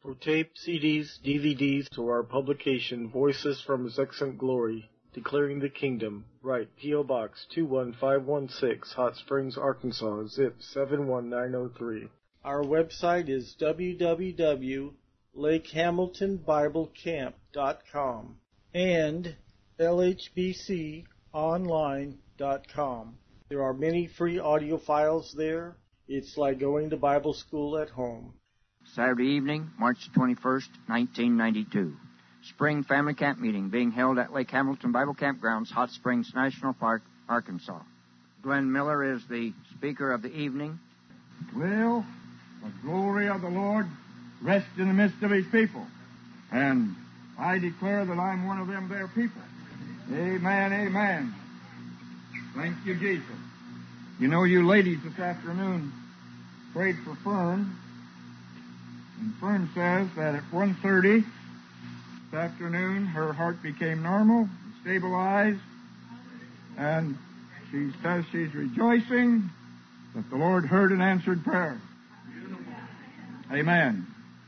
For tape, CDs, DVDs, to our publication, Voices from His Excellent Glory, Declaring the Kingdom, write P.O. Box 21516, Hot Springs, Arkansas, zip 71903. Our website is www.lakehamiltonbiblecamp.com and lhbconline.com. There are many free audio files there. It's like going to Bible school at home. Saturday evening, March 21st, 1992. Spring Family Camp Meeting being held at Lake Hamilton Bible Campgrounds, Hot Springs National Park, Arkansas. Glenn Miller is the speaker of the evening. Well, the glory of the Lord rests in the midst of His people. And I declare that I'm one of them there people. Amen, amen. Thank you, Jesus. You know, you ladies this afternoon prayed for Fern. And Fern says that at 1:30 this afternoon, her heart became normal, stabilized, and she says she's rejoicing that the Lord heard and answered prayer. Amen.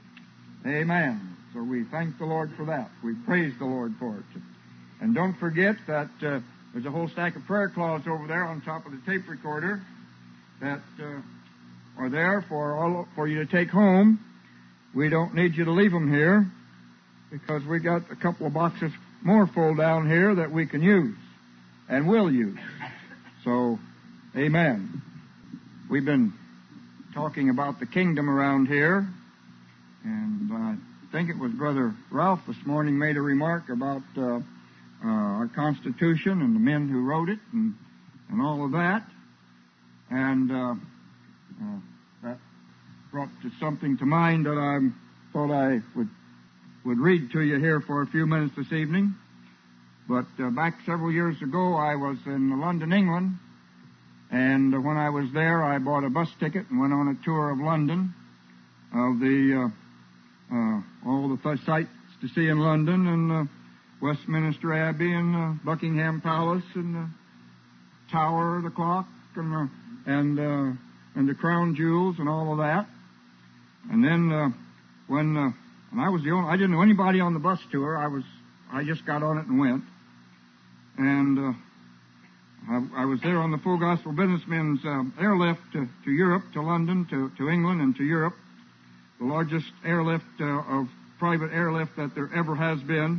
Amen. So we thank the Lord for that. We praise the Lord for it. And don't forget that there's a whole stack of prayer cloths over there on top of the tape recorder that are there for you to take home. We don't need you to leave them here because we got a couple of boxes more full down here that we can use and will use. So, amen. We've been talking about the kingdom around here, and I think it was Brother Ralph this morning made a remark about our Constitution and the men who wrote it and all of that. And that brought something to mind that I thought I would read to you here for a few minutes this evening. But back several years ago, I was in London, England, and when I was there, I bought a bus ticket and went on a tour of London, of the all the sights to see in London, and Westminster Abbey, and Buckingham Palace, and the Tower of the Clock, and the Crown Jewels, and all of that. And then and I was the only, I didn't know anybody on the bus tour. I just got on it and went. And I was there on the Full Gospel Businessmen's airlift to Europe, to London, to England, and to Europe. The largest airlift of private airlift that there ever has been.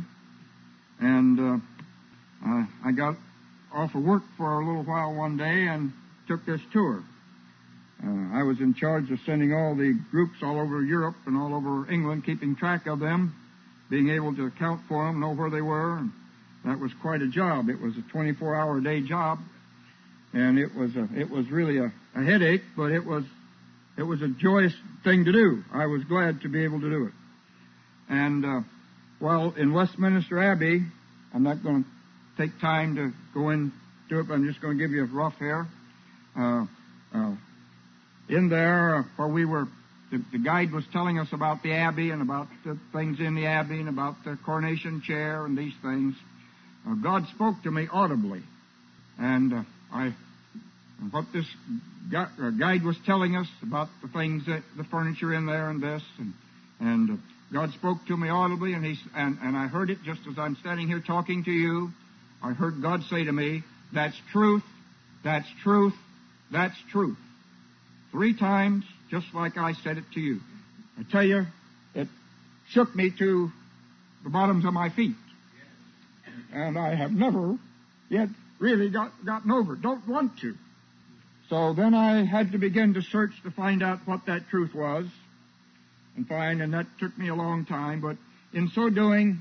And I got off of work for a little while one day and took this tour. I was in charge of sending all the groups all over Europe and all over England, keeping track of them, being able to account for them, know where they were. And that was quite a job. It was a 24-hour-a-day job, and it was really a headache, but it was a joyous thing to do. I was glad to be able to do it. And while in Westminster Abbey, I'm not going to take time to go into it, but I'm just going to give you a rough here. In there, where we were, the guide was telling us about the Abbey and about the things in the Abbey and about the coronation chair and these things. God spoke to me audibly. And what this guide was telling us about the things, that the furniture in there and this, and God spoke to me audibly, and I heard it just as I'm standing here talking to you. I heard God say to me, "That's truth, that's truth, that's truth." 3 times, just like I said it to you. I tell you, it shook me to the bottoms of my feet. And I have never yet really gotten over it. Don't want to. So then I had to begin to search to find out what that truth was. And that took me a long time. But in so doing,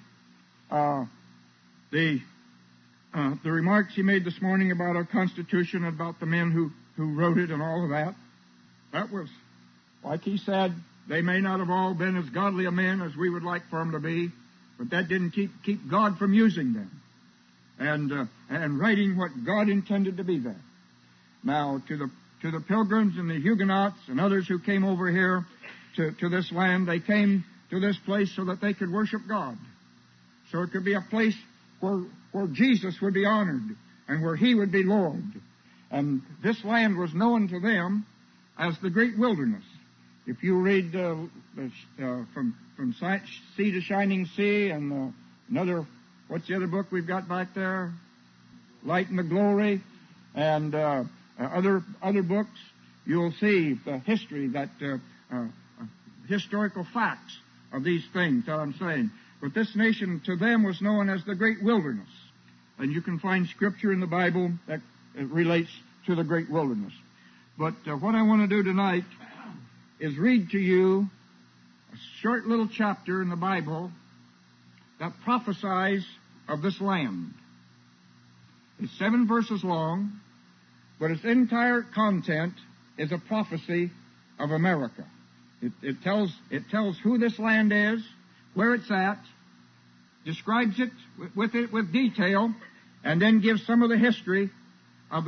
the remarks he made this morning about our Constitution, about the men who wrote it and all of that, that was, like he said, they may not have all been as godly a men as we would like for them to be, but that didn't keep God from using them and writing what God intended to be there. Now, to the pilgrims and the Huguenots and others who came over here to this land, they came to this place so that they could worship God. So it could be a place where Jesus would be honored and where He would be Lord. And this land was known to them as the great wilderness. If you read from Sea to Shining Sea and another, what's the other book we've got back there? Light and the Glory, and other books, you'll see the history, historical facts of these things that I'm saying. But this nation to them was known as the Great Wilderness. And you can find scripture in the Bible that relates to the Great Wilderness. But what I want to do tonight is read to you a short little chapter in the Bible that prophesies of this land. It's 7 verses long, but its entire content is a prophecy of America. It tells who this land is, where it's at, describes it with detail, and then gives some of the history of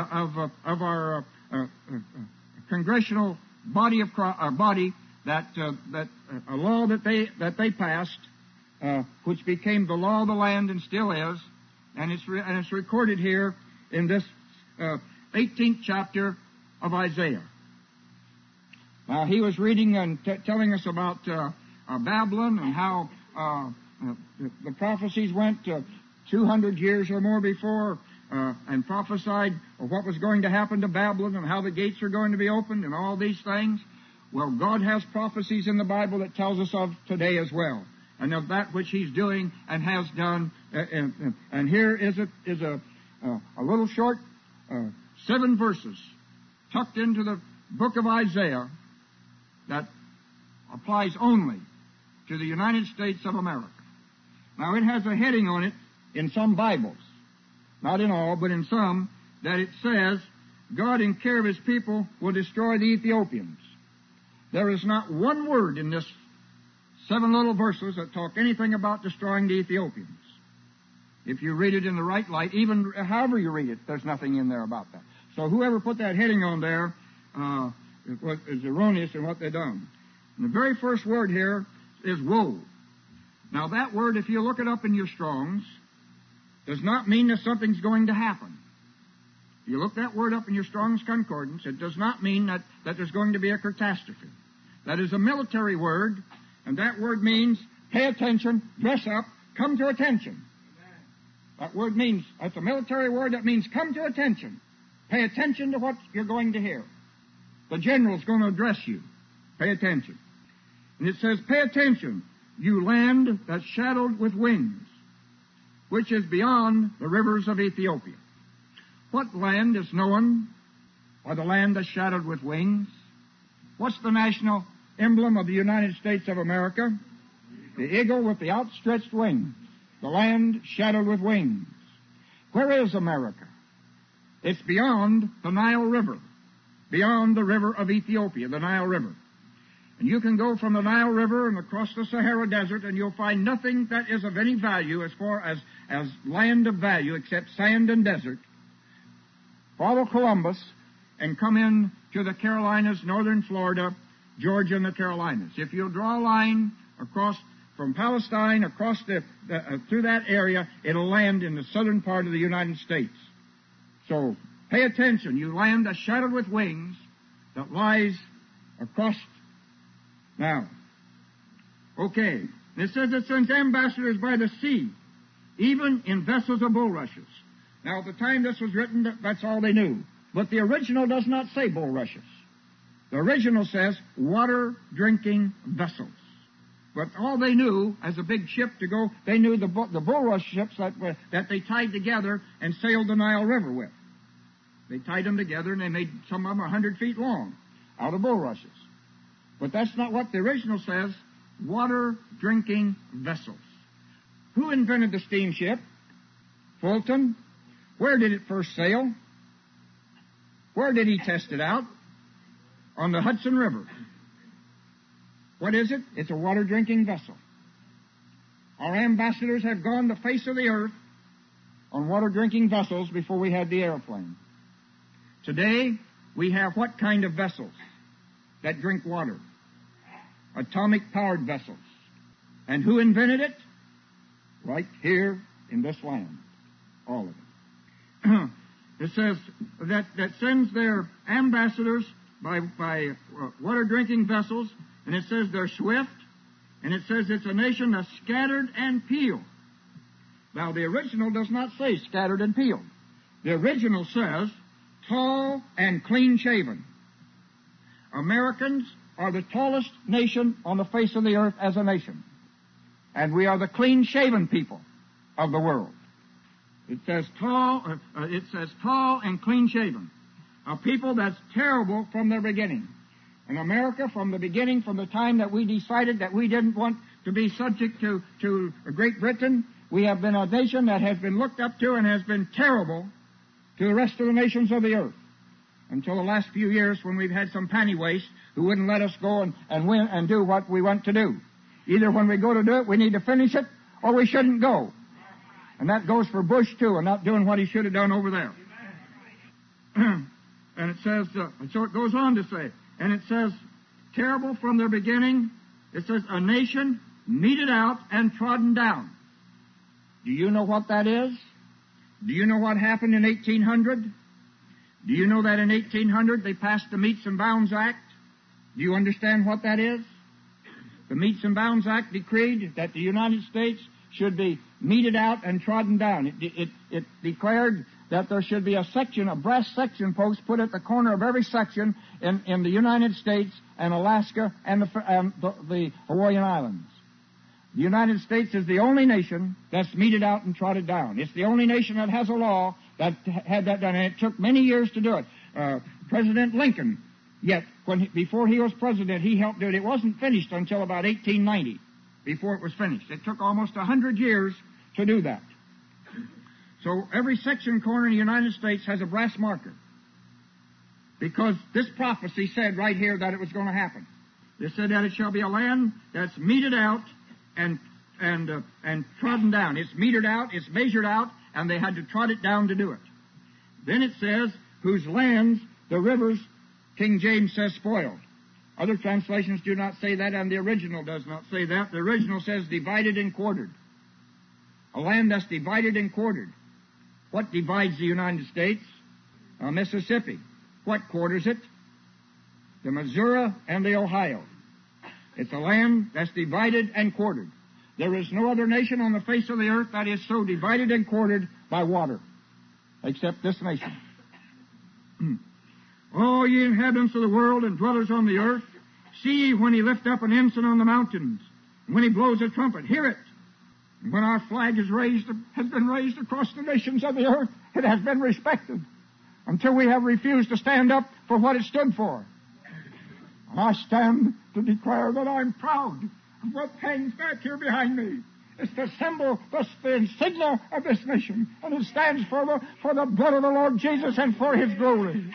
our congressional body that a law that they passed, which became the law of the land and still is, and it's recorded here in this 18th chapter of Isaiah. Now he was reading and telling us about Babylon and how the prophecies went 200 years or more before and prophesied of what was going to happen to Babylon and how the gates are going to be opened and all these things. Well, God has prophecies in the Bible that tells us of today as well, and of that which He's doing and has done. And here is a little short 7 verses tucked into the book of Isaiah that applies only to the United States of America. Now, it has a heading on it in some Bibles, not in all, but in some, that it says, God in care of His people will destroy the Ethiopians. There is not one word in this 7 little verses that talk anything about destroying the Ethiopians. If you read it in the right light, even however you read it, there's nothing in there about that. So whoever put that heading on there is erroneous in what they've done. And the very first word here is woe. Now that word, if you look it up in your Strongs, does not mean that something's going to happen. If you look that word up in your Strong's Concordance, it does not mean that there's going to be a catastrophe. That is a military word, and that word means pay attention, dress up, come to attention. That word means, that's a military word that means come to attention. Pay attention to what you're going to hear. The general's going to address you. Pay attention. And it says, pay attention, you land that's shadowed with wings, which is beyond the rivers of Ethiopia. What land is known by the land that's shadowed with wings? What's the national emblem of the United States of America? The eagle with the outstretched wings. The land shadowed with wings. Where is America? It's beyond the Nile River, beyond the river of Ethiopia, the Nile River. And you can go from the Nile River and across the Sahara Desert, and you'll find nothing that is of any value as far as land of value except sand and desert. Follow Columbus and come in to the Carolinas, northern Florida, Georgia, and the Carolinas. If you'll draw a line across from Palestine across through that area, it'll land in the southern part of the United States. So pay attention. You land that's shadowed with wings that lies across. Now, okay. It says it sends ambassadors by the sea, even in vessels of bulrushes. Now, at the time this was written, that's all they knew. But the original does not say bulrushes. The original says water-drinking vessels. But all they knew, as a big ship to go, they knew the bulrush ships that they tied together and sailed the Nile River with. They tied them together, and they made some of them 100 feet long out of bulrushes. But that's not what the original says, water-drinking vessels. Who invented the steamship? Fulton. Where did it first sail? Where did he test it out? On the Hudson River. What is it? It's a water-drinking vessel. Our ambassadors have gone the face of the earth on water-drinking vessels before we had the airplane. Today, we have what kind of vessels that drink water? Atomic-powered vessels. And who invented it? Right here in this land. All of it. It says that sends their ambassadors water drinking vessels, and it says they're swift, and it says it's a nation that's scattered and peeled. Now, the original does not say scattered and peeled. The original says tall and clean-shaven. Americans are the tallest nation on the face of the earth as a nation. And we are the clean-shaven people of the world. It says tall and clean-shaven. A people that's terrible from their beginning. In America, from the beginning, from the time that we decided that we didn't want to be subject to Great Britain, we have been a nation that has been looked up to and has been terrible to the rest of the nations of the earth. Until the last few years when we've had some pennywaists who wouldn't let us go and win and do what we want to do. Either when we go to do it, we need to finish it, or we shouldn't go. And that goes for Bush, too, and not doing what he should have done over there. And it says, so it goes on to say, and it says, terrible from their beginning. It says, a nation meted out and trodden down. Do you know what that is? Do you know what happened in 1800? Do you know that in 1800 they passed the Metes and Bounds Act? Do you understand what that is? The Metes and Bounds Act decreed that the United States should be meted out and trodden down. It declared that there should be a section, a brass section post put at the corner of every section in the United States and Alaska and the Hawaiian Islands. The United States is the only nation that's meted out and trodden down. It's the only nation that has a law that had that done, and it took many years to do it. President Lincoln, before he was president, he helped do it. It wasn't finished until about 1890, before it was finished. It took almost 100 years to do that. So every section corner in the United States has a brass marker, because this prophecy said right here that it was going to happen. It said that it shall be a land that's meted out and trodden down. It's metered out, it's measured out, and they had to trot it down to do it. Then it says, whose lands the rivers, King James says, spoiled. Other translations do not say that, and the original does not say that. The original says divided and quartered. A land that's divided and quartered. What divides the United States? Mississippi. What quarters it? The Missouri and the Ohio. It's a land that's divided and quartered. There is no other nation on the face of the earth that is so divided and quartered by water, except this nation. O ye inhabitants of the world and dwellers on the earth, see ye when he lift up an ensign on the mountains, and when he blows a trumpet, hear it. And when our flag has been raised across the nations of the earth, it has been respected, until we have refused to stand up for what it stood for. And I stand to declare that I'm proud of what hangs back here behind me. It's the symbol, the insignia of this nation, and it stands for the blood of the Lord Jesus and for His glory.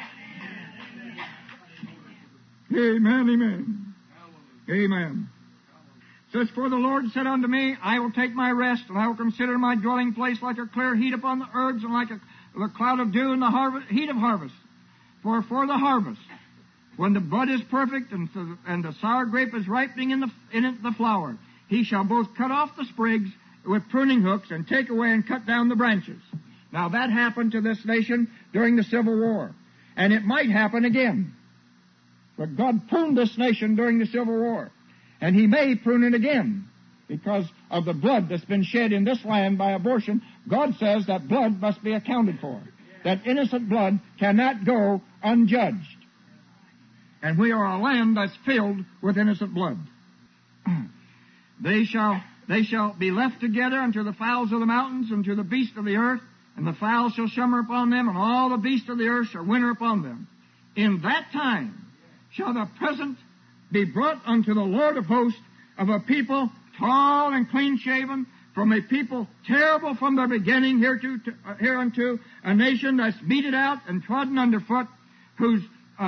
Amen, amen. Amen. It says, for the Lord said unto me, I will take my rest, and I will consider my dwelling place like a clear heat upon the herbs, and like the cloud of dew in the heat of harvest. For the harvest, when the bud is perfect and the sour grape is ripening in the flower, he shall both cut off the sprigs with pruning hooks and take away and cut down the branches. Now that happened to this nation during the Civil War, and it might happen again. But God pruned this nation during the Civil War, and He may prune it again because of the blood that's been shed in this land by abortion. God says that blood must be accounted for, that innocent blood cannot go unjudged. And we are a land that's filled with innocent blood. They shall be left together unto the fowls of the mountains and to the beasts of the earth, and the fowls shall summer upon them, and all the beasts of the earth shall winter upon them. In that time shall the present be brought unto the Lord of hosts of a people tall and clean-shaven, from a people terrible from their beginning hereunto, a nation that's meted out and trodden underfoot, whose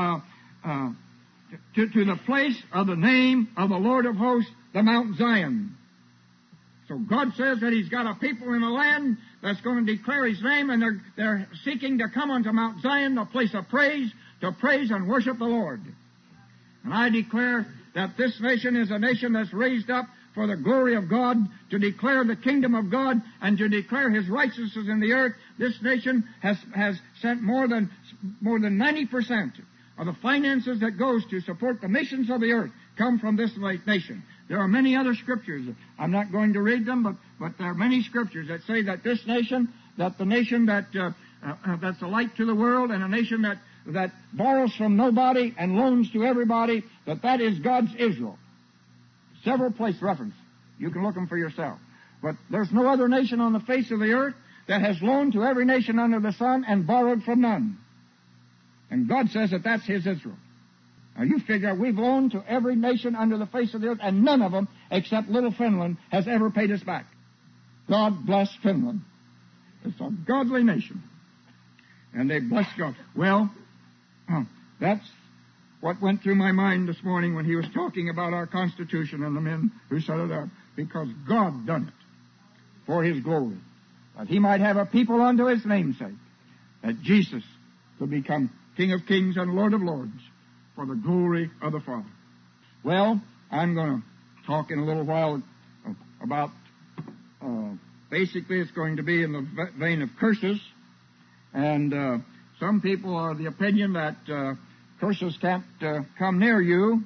to the place of the name of the Lord of hosts, the Mount Zion. So God says that He's got a people in a land that's going to declare His name, and they're seeking to come unto Mount Zion, a place of praise, to praise and worship the Lord. And I declare that this nation is a nation that's raised up for the glory of God, to declare the kingdom of God and to declare His righteousness in the earth. This nation has sent more than 90% of the finances that goes to support the missions of the earth come from this nation. There are many other scriptures. I'm not going to read them, but there are many scriptures that say that this nation, that the nation that's a light to the world, and a nation that borrows from nobody and loans to everybody, that is God's Israel. Several place reference. You can look them for yourself. But there's no other nation on the face of the earth that has loaned to every nation under the sun and borrowed from none. And God says that that's His Israel. Now you figure we've loaned to every nation under the face of the earth, and none of them, except little Finland, has ever paid us back. God bless Finland. It's a godly nation. And they bless God. Well, that's what went through my mind this morning when he was talking about our Constitution and the men who set it up. Because God done it for His glory. That He might have a people unto His namesake. That Jesus could become King of kings and Lord of lords for the glory of the Father. Well, I'm going to talk in a little while about, basically it's going to be in the vein of curses. And some people are of the opinion that curses can't come near you.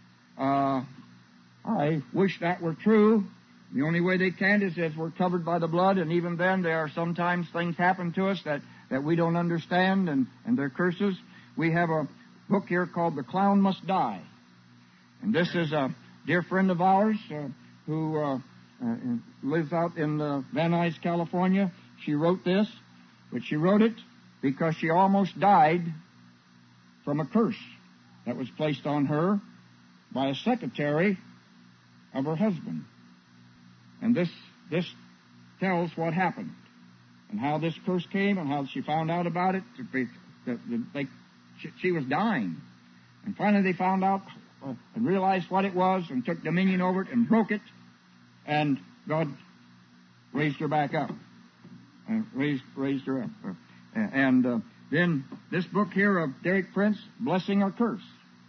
I wish that were true. The only way they can is if we're covered by the blood, and even then there are sometimes things happen to us that we don't understand, and they're curses. We have a book here called The Clown Must Die. And this is a dear friend of ours who lives out in Van Nuys, California. She wrote this, but she wrote it because she almost died from a curse that was placed on her by a secretary of her husband. And this tells what happened and how this curse came and how she found out about it. She was dying. And finally they found out and realized what it was and took dominion over it and broke it. And God raised her back up. Raised her up. And then this book here of Derek Prince, Blessing or Curse.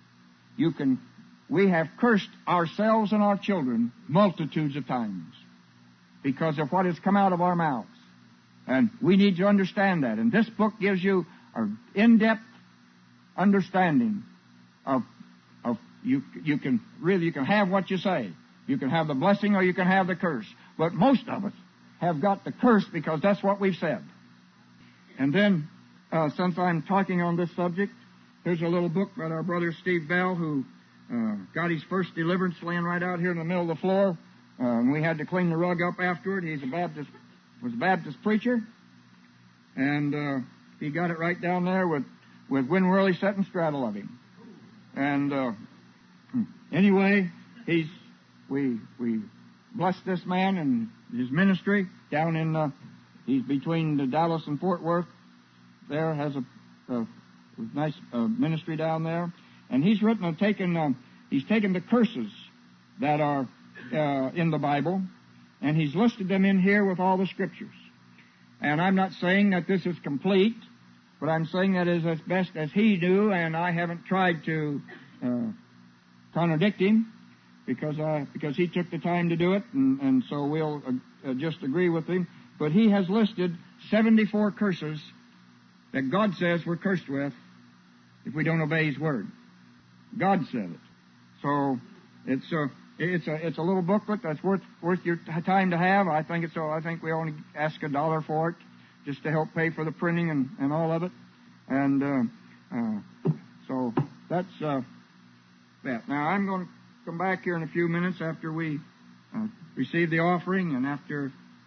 We have cursed ourselves and our children multitudes of times because of what has come out of our mouths. And we need to understand that. And this book gives you an in-depth understanding of you can have what you say. You can have the blessing or you can have the curse. But most of us have got the curse because that's what we've said. And then, since I'm talking on this subject, here's a little book by our brother Steve Bell, who got his first deliverance laying right out here in the middle of the floor. And we had to clean the rug up afterward. He was a Baptist preacher. And he got it right down there with Win Worley sitting straddle of him. And anyway, we blessed this man and his ministry down in, he's between the Dallas and Fort Worth. There has a nice ministry down there. And he's taken the curses that are in the Bible, and he's listed them in here with all the scriptures. And I'm not saying that this is complete, but I'm saying that is as best as he knew, and I haven't tried to contradict him because he took the time to do it, and so we'll just agree with him. But he has listed 74 curses that God says we're cursed with if we don't obey His word. God said it. So it's a little booklet that's worth your time to have. I think we only ask $1 for it, just to help pay for the printing and all of it. And so that's that. Now I'm going to come back here in a few minutes after we receive the offering, and after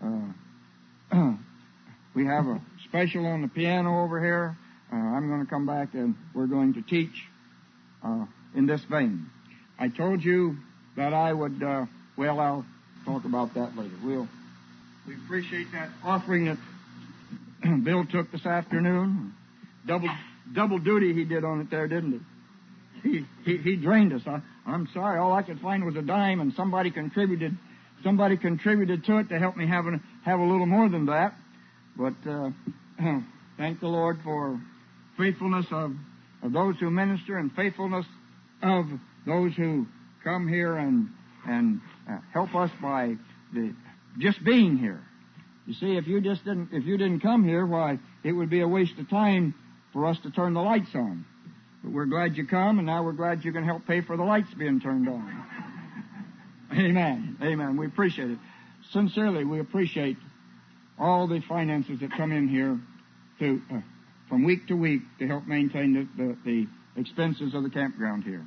we have a special on the piano over here. I'm going to come back and we're going to teach in this vein. I told you that I would, I'll talk about that later. We appreciate that offering that Bill took this afternoon. Double duty he did on it there, didn't he? He drained us. I'm sorry, all I could find was a dime, and somebody contributed to it to help me have a little more than that. But thank the Lord for faithfulness of those who minister, and faithfulness of those who come here and help us by just being here. You see, if you didn't come here, why, it would be a waste of time for us to turn the lights on. But we're glad you come, and now we're glad you can help pay for the lights being turned on. Amen. Amen. We appreciate it. Sincerely, we appreciate all the finances that come in here to from week to week to help maintain the expenses of the campground here.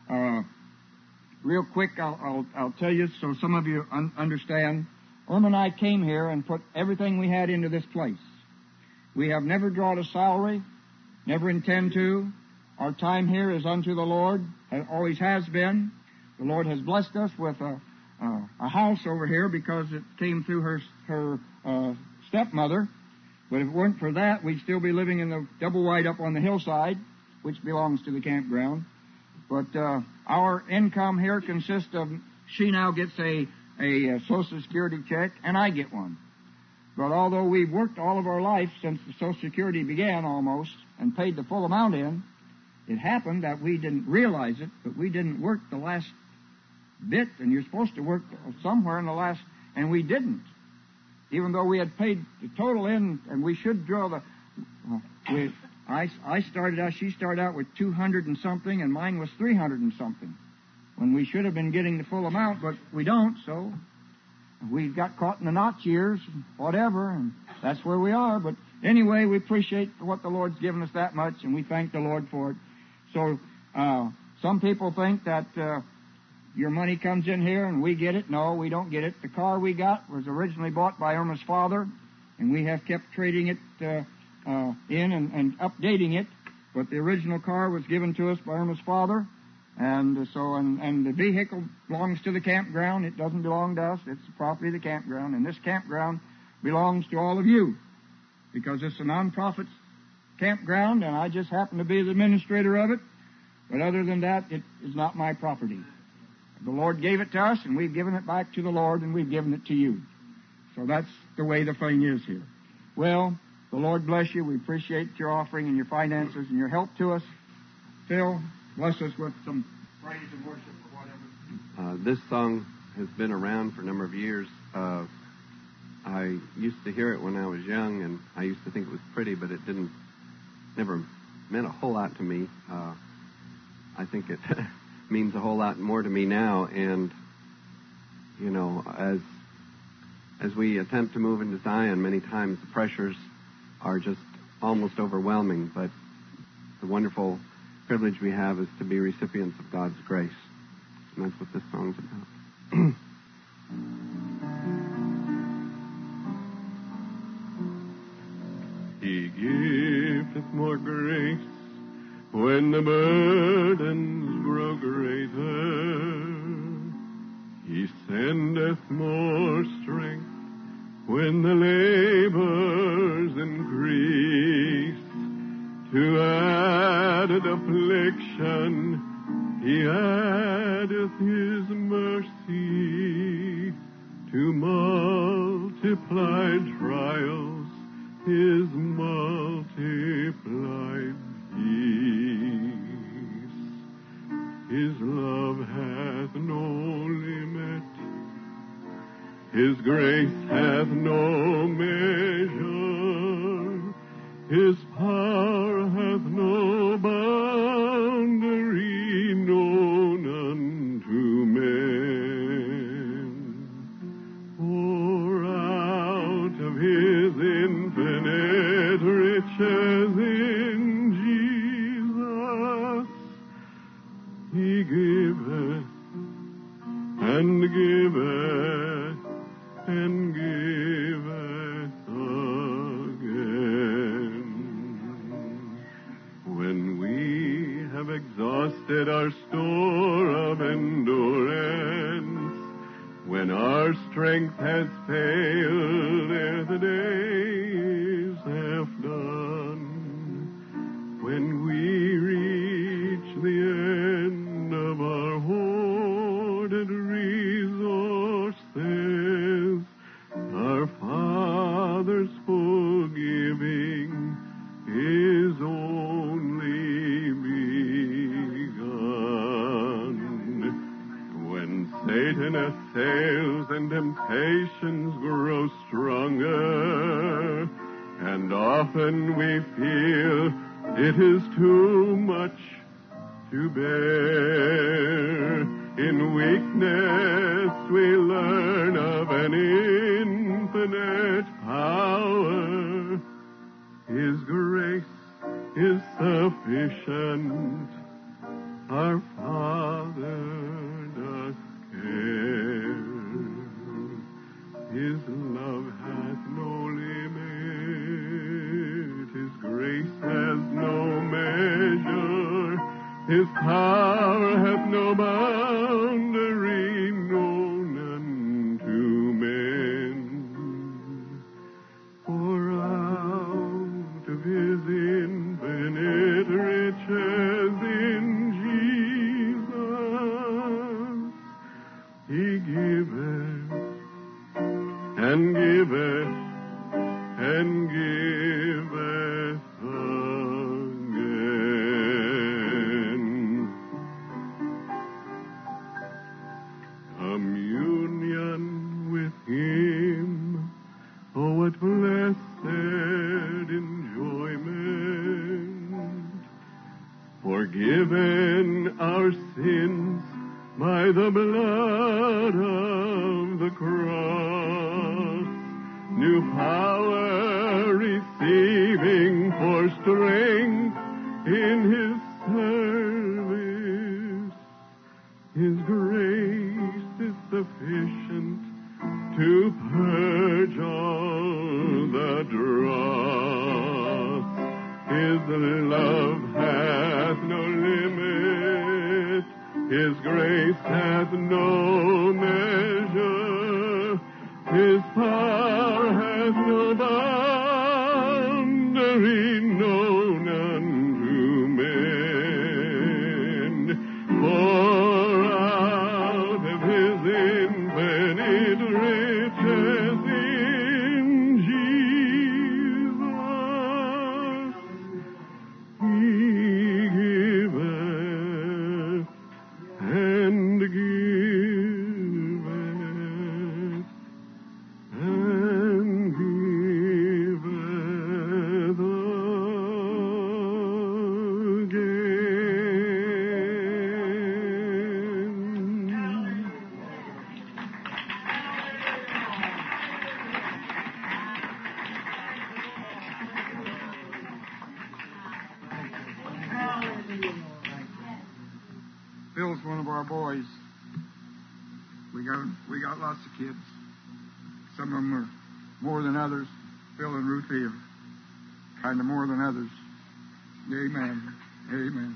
Real quick, I'll tell you so some of you understand. Irma and I came here and put everything we had into this place. We have never drawn a salary, never intend to. Our time here is unto the Lord, always has been. The Lord has blessed us with a house over here because it came through her stepmother. But if it weren't for that, we'd still be living in the double wide up on the hillside, which belongs to the campground. But our income here consists of, she now gets a Social Security check, and I get one. But although we've worked all of our life since the Social Security began almost, and paid the full amount in, it happened that we didn't realize it, but we didn't work the last bit, and you're supposed to work somewhere in the last, and we didn't. Even though we had paid the total in, and we should draw the, I started out, she started out with 200 and something, and mine was 300 and something, when we should have been getting the full amount, but we don't, so we got caught in the notch years, whatever, and that's where we are. But anyway, we appreciate what the Lord's given us that much, and we thank the Lord for it. So some people think that your money comes in here and we get it. No, we don't get it. The car we got was originally bought by Irma's father, and we have kept trading it in and updating it. But the original car was given to us by Irma's father, and the vehicle belongs to the campground. It doesn't belong to us. It's the property of the campground, and this campground belongs to all of you because it's a non-profit campground, and I just happen to be the administrator of it. But other than that, it is not my property. The Lord gave it to us, and we've given it back to the Lord, and we've given it to you. So that's the way the thing is here. Well, the Lord bless you. We appreciate your offering and your finances and your help to us. Phil, bless us with some praise and worship or whatever. This song has been around for a number of years. I used to hear it when I was young, and I used to think it was pretty, but it never meant a whole lot to me. I think it means a whole lot more to me now, and you know, as we attempt to move into Zion, many times the pressures are just almost overwhelming, but the wonderful privilege we have is to be recipients of God's grace, and that's what this song's about. He giveth more grace when the burdens grow greater. He sendeth more strength when the labors increase. To added affliction he addeth his mercy. To multiplied trials his multiplied peace. His love hath no limit, his grace hath no measure, his power hath no boundary known unto men. For out of his infinite riches in Jesus he giveth and giveth and giveth again. When we have exhausted our store of endurance, when our strength has failed ere the days have done, when we reach the end of our hoarded resources, our Father's forgiving is only begun. When Satan assails and temptations grow stronger, and often we feel it is too much to bear. In weakness we learn of an infinite power. His grace is sufficient. Our Father doth care. His love hath no limit. His grace has no measure. His power hath no boundary known unto men. For out of his infinite riches in Jesus, he giveth and giveth and giveth again. Communion with him, oh, what blessed enjoyment. Forgiven our sins by the blood of the cross, new power receiving for strength in his service. His grace is sufficient to purge all the dross. His love hath no limit. His grace hath no measure. His power hath no boundary known unto men. For out of his infinite riches in Jesus, he giveth and giveth and giveth again. Phil's one of our boys. We got lots of kids. Some of them are more than others. Phil and Ruthie are kind of more than others. Amen. Amen.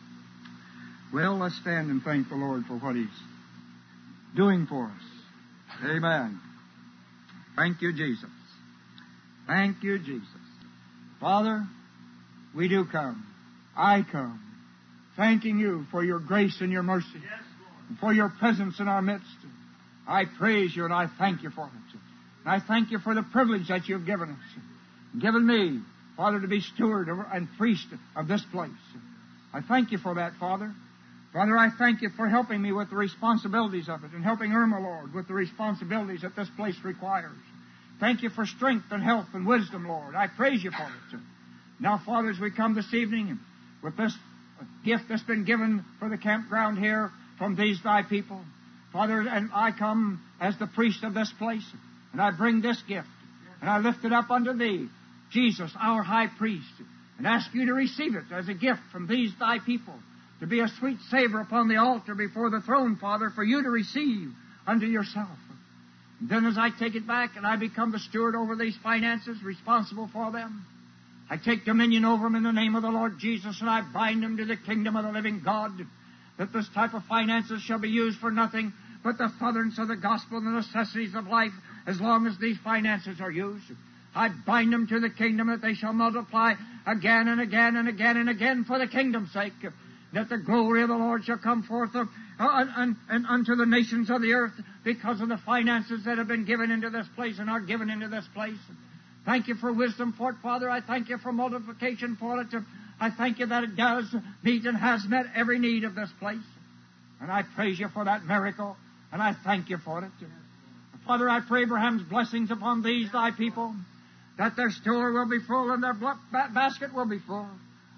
Well, let's stand and thank the Lord for what He's doing for us. Amen. Thank you, Jesus. Thank you, Jesus. Father, we do come. I come. Thanking you for your grace and your mercy. Yes, and for your presence in our midst. I praise you and I thank you for it. And I thank you for the privilege that you've given us. Given me, Father, to be steward and priest of this place. I thank you for that, Father. Father, I thank you for helping me with the responsibilities of it and helping Irma, Lord, with the responsibilities that this place requires. Thank you for strength and health and wisdom, Lord. I praise you for it. Now, Father, as we come this evening with this gift that's been given for the campground here from these thy people, Father, and I come as the priest of this place, and I bring this gift, and I lift it up unto thee, Jesus, our high priest, and ask you to receive it as a gift from these thy people, to be a sweet savor upon the altar before the throne, Father, for you to receive unto yourself. And then as I take it back and I become the steward over these finances, responsible for them, I take dominion over them in the name of the Lord Jesus, and I bind them to the kingdom of the living God, that this type of finances shall be used for nothing but the furtherance of the gospel and the necessities of life as long as these finances are used. I bind them to the kingdom that they shall multiply again and again and again and again for the kingdom's sake, that the glory of the Lord shall come forth and unto the nations of the earth because of the finances that have been given into this place and are given into this place. Thank you for wisdom for it, Father. I thank you for multiplication for it. I thank you that it does meet and has met every need of this place. And I praise you for that miracle, and I thank you for it. Father, I pray Abraham's blessings upon these thy people, that their store will be full and their basket will be full.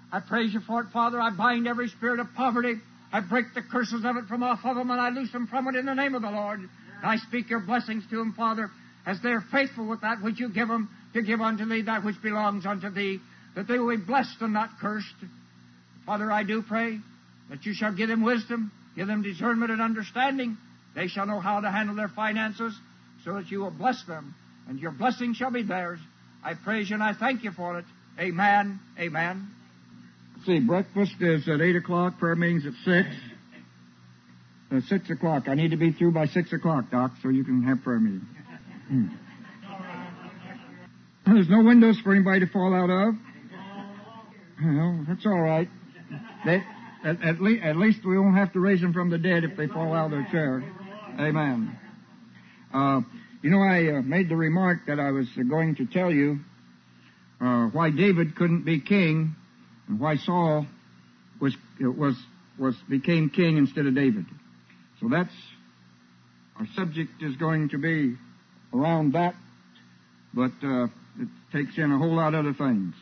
I praise you for it, Father. I bind every spirit of poverty. I break the curses of it from off of them, and I loose them from it in the name of the Lord. And I speak your blessings to them, Father, as they are faithful with that which you give them, to give unto thee that which belongs unto thee, that they will be blessed and not cursed. Father, I do pray that you shall give them wisdom, give them discernment and understanding. They shall know how to handle their finances, so that you will bless them, and your blessing shall be theirs. I praise you and I thank you for it. Amen. Amen. See, breakfast is at 8 o'clock, prayer meeting's at 6. 6 o'clock. I need to be through by 6 o'clock, Doc, so you can have prayer meeting. There's no windows for anybody to fall out of. Well, that's all right. At least we won't have to raise them from the dead if they fall out of their chair. Amen. I made the remark that I was going to tell you why David couldn't be king and why Saul became king instead of David. So that's our subject is going to be around that, but it takes in a whole lot of other things.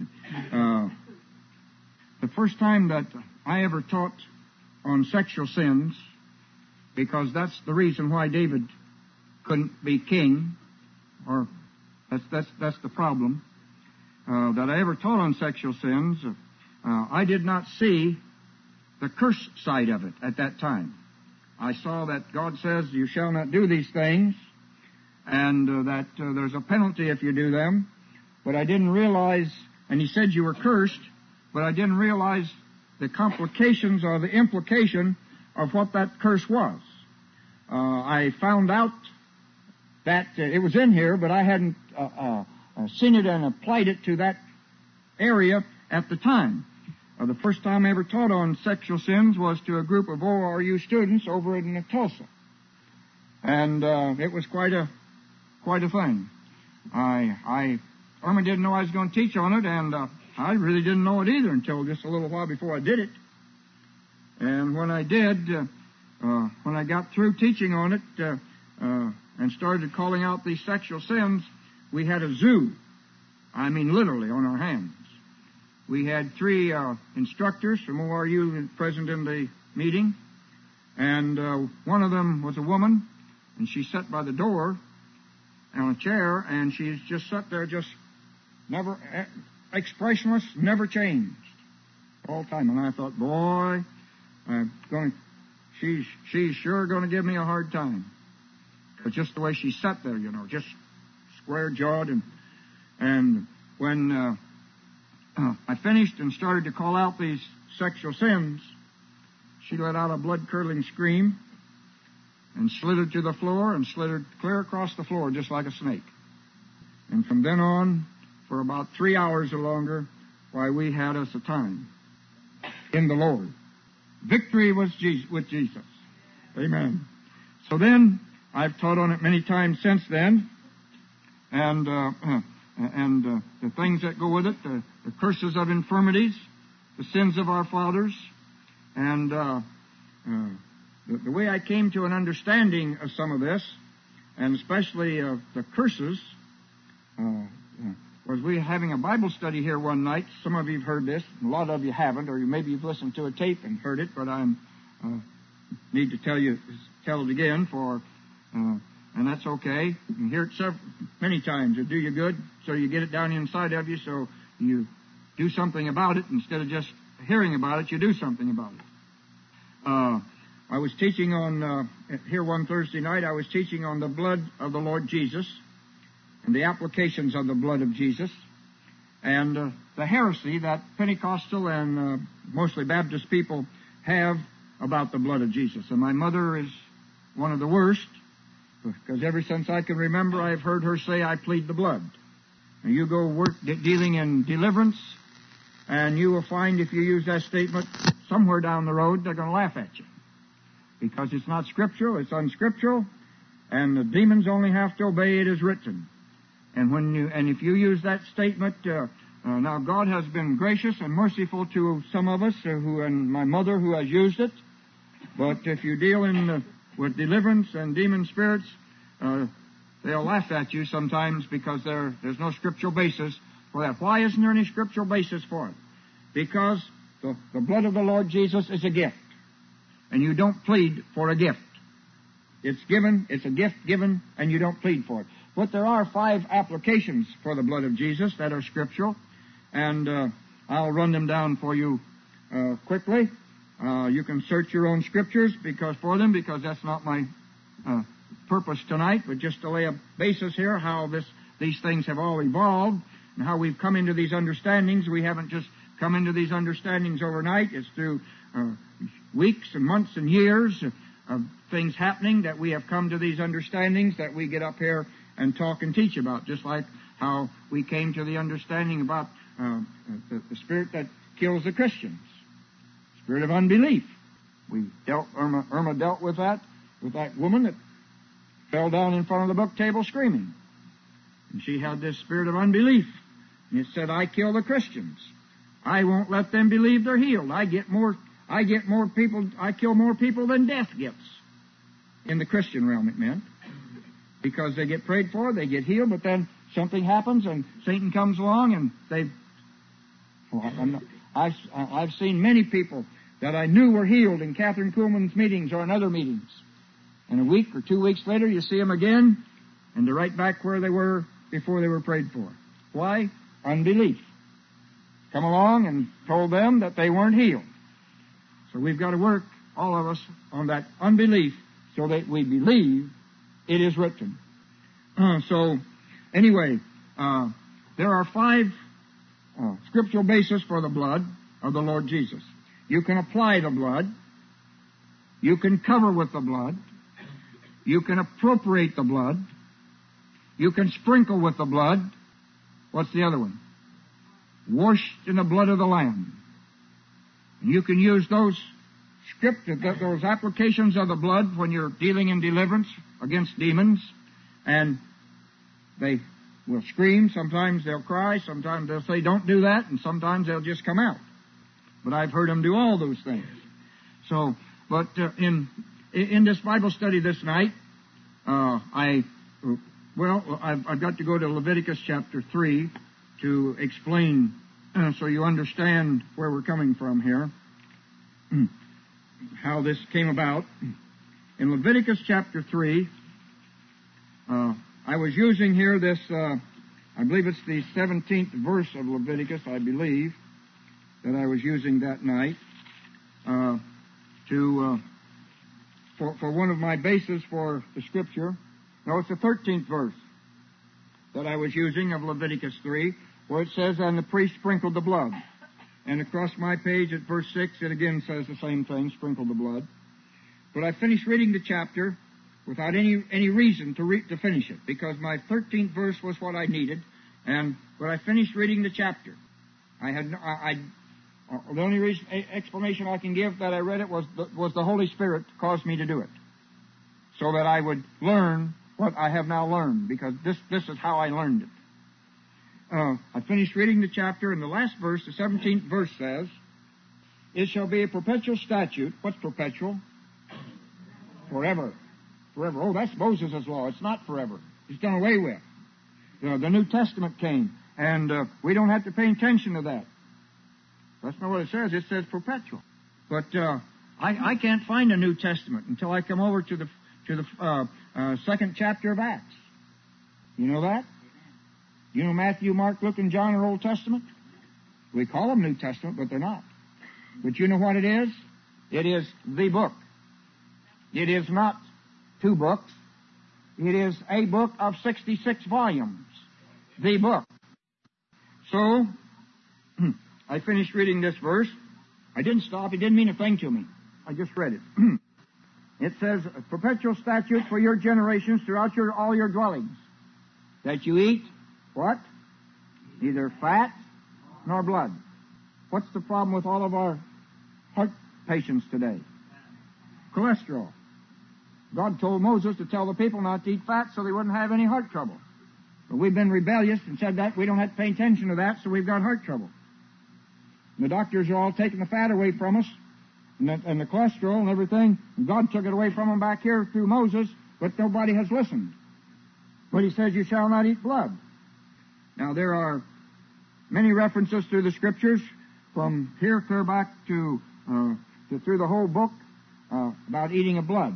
The first time that I ever taught on sexual sins, because that's the reason why David couldn't be king, or that's the problem, that I ever taught on sexual sins, I did not see the curse side of it at that time. I saw that God says you shall not do these things, and that there's a penalty if you do them, but I didn't realize, and he said you were cursed, but I didn't realize the complications or the implication of what that curse was. I found out that it was in here, but I hadn't seen it and applied it to that area at the time. The first time I ever taught on sexual sins was to a group of ORU students over in Tulsa. And it was quite a thing. I didn't know I was going to teach on it, and I really didn't know it either until just a little while before I did it. And when I did, when I got through teaching on it and started calling out these sexual sins, we had a zoo. I mean, literally, on our hands. We had 3 instructors from ORU present in the meeting, and one of them was a woman, and she sat by the door on a chair, and she's just sat there, just never expressionless, never changed all the time. And I thought, boy, she's sure going to give me a hard time. But just the way she sat there, just square-jawed, and when I finished and started to call out these sexual sins, she let out a blood-curdling scream and slithered to the floor and slithered clear across the floor just like a snake. And from then on, for about 3 hours or longer, why, we had us a time in the Lord. Victory was with Jesus. Amen. So then, I've taught on it many times since then, and the things that go with it, the curses of infirmities, the sins of our fathers, and the way I came to an understanding of some of this, and especially of the curses, was we having a Bible study here one night. Some of you have heard this, a lot of you haven't, or maybe you've listened to a tape and heard it, but I need to tell it again and that's okay. You hear it many times. It'll do you good, so you get it down inside of you, so you do something about it. Instead of just hearing about it, you do something about it. I was teaching on, here one Thursday night, I was teaching on the blood of the Lord Jesus and the applications of the blood of Jesus and the heresy that Pentecostal and mostly Baptist people have about the blood of Jesus. And my mother is one of the worst, because ever since I can remember, I've heard her say, I plead the blood. And you go work dealing in deliverance, and you will find if you use that statement, somewhere down the road, they're going to laugh at you. Because it's not scriptural, it's unscriptural, and the demons only have to obey it as written. And if you use that statement, now God has been gracious and merciful to some of us, and my mother who has used it, but if you deal with deliverance and demon spirits, they'll laugh at you sometimes because there's no scriptural basis for that. Why isn't there any scriptural basis for it? Because the blood of the Lord Jesus is a gift. And you don't plead for a gift. It's given, it's a gift given, and you don't plead for it. But there are 5 applications for the blood of Jesus that are scriptural, and I'll run them down for you quickly. You can search your own scriptures because that's not my purpose tonight, but just to lay a basis here how these things have all evolved and how we've come into these understandings. We haven't just come into these understandings overnight. It's through weeks and months and years of things happening that we have come to these understandings that we get up here and talk and teach about, just like how we came to the understanding about the spirit that kills the Christians, spirit of unbelief. Irma dealt with that woman that fell down in front of the book table screaming. And she had this spirit of unbelief. And it said, I kill the Christians. I won't let them believe they're healed. I kill more people than death gets. In the Christian realm, it meant. Because they get prayed for, they get healed, but then something happens and Satan comes along and I've seen many people that I knew were healed in Catherine Kuhlman's meetings or in other meetings. And a week or 2 weeks later, you see them again, and they're right back where they were before they were prayed for. Why? Unbelief. Come along and told them that they weren't healed. So we've got to work, all of us, on that unbelief so that we believe it is written. Anyway, there are 5 scriptural bases for the blood of the Lord Jesus. You can apply the blood. You can cover with the blood. You can appropriate the blood. You can sprinkle with the blood. What's the other one? Washed in the blood of the Lamb. And you can use those those applications of the blood when you're dealing in deliverance against demons, and they will scream. Sometimes they'll cry. Sometimes they'll say, don't do that, and sometimes they'll just come out. But I've heard them do all those things. So, but in this Bible study this night, I've got to go to Leviticus chapter 3 to explain so you understand where we're coming from here, how this came about. In Leviticus chapter 3, I was using here this, I believe it's the 17th verse of Leviticus, I believe, that I was using that night for one of my bases for the Scripture. No, it's the 13th verse that I was using of Leviticus 3, where it says, and the priest sprinkled the blood. And across my page at verse 6, it again says the same thing, sprinkle the blood. But I finished reading the chapter without any reason to finish it, because my 13th verse was what I needed, but I finished reading the chapter. The only explanation I can give that I read it was the Holy Spirit caused me to do it, so that I would learn what I have now learned, because this is how I learned it. I finished reading the chapter, and the last verse, the 17th verse says, it shall be a perpetual statute. What's perpetual? Forever. Forever. Oh, that's Moses' law. It's not forever. It's done away with. The New Testament came, and we don't have to pay attention to that. That's not what it says. It says perpetual. But I can't find a New Testament until I come over to the second chapter of Acts. You know that? You know Matthew, Mark, Luke, and John are Old Testament? We call them New Testament, but they're not. But you know what it is? It is the book. It is not 2 books. It is a book of 66 volumes. The book. So, I finished reading this verse. I didn't stop. It didn't mean a thing to me. I just read it. It says, a perpetual statute for your generations throughout all your dwellings, that you eat, what? Neither fat nor blood. What's the problem with all of our heart patients today? Cholesterol. God told Moses to tell the people not to eat fat so they wouldn't have any heart trouble. But we've been rebellious and said that we don't have to pay attention to that, so we've got heart trouble. And the doctors are all taking the fat away from us, and the cholesterol and everything. And God took it away from them back here through Moses, but nobody has listened. But he says, you shall not eat blood. Now, there are many references through the Scriptures from here clear back to through the whole book about eating of blood.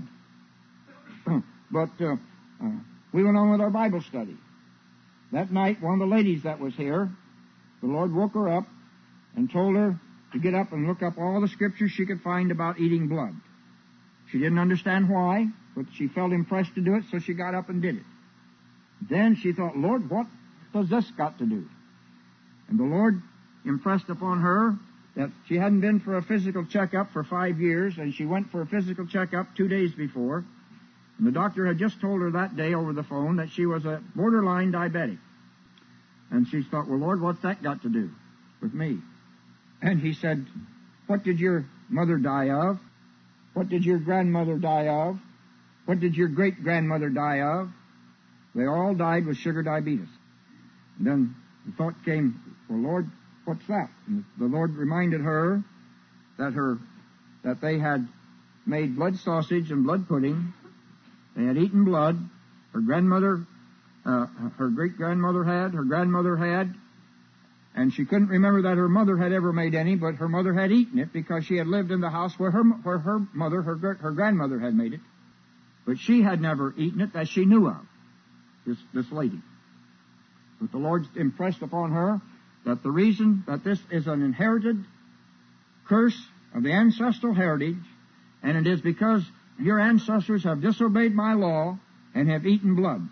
But we went on with our Bible study. That night, one of the ladies that was here, the Lord woke her up and told her to get up and look up all the scriptures she could find about eating blood. She didn't understand why, but she felt impressed to do it, so she got up and did it. Then she thought, Lord, what does this got to do? And the Lord impressed upon her that she hadn't been for a physical checkup for 5 years, and she went for a physical checkup 2 days before. And the doctor had just told her that day over the phone that she was a borderline diabetic. And she thought, well, Lord, what's that got to do with me? And he said, what did your mother die of? What did your grandmother die of? What did your great-grandmother die of? They all died with sugar diabetes. And then the thought came, well, Lord, what's that? And the Lord reminded her that they had made blood sausage and blood pudding. They had eaten blood. Her grandmother, her great-grandmother had, her grandmother had, and she couldn't remember that her mother had ever made any, but her mother had eaten it because she had lived in the house where her mother, her grandmother had made it. But she had never eaten it that she knew of, this lady. But the Lord impressed upon her that the reason that this is an inherited curse of the ancestral heritage, and it is because your ancestors have disobeyed my law and have eaten blood.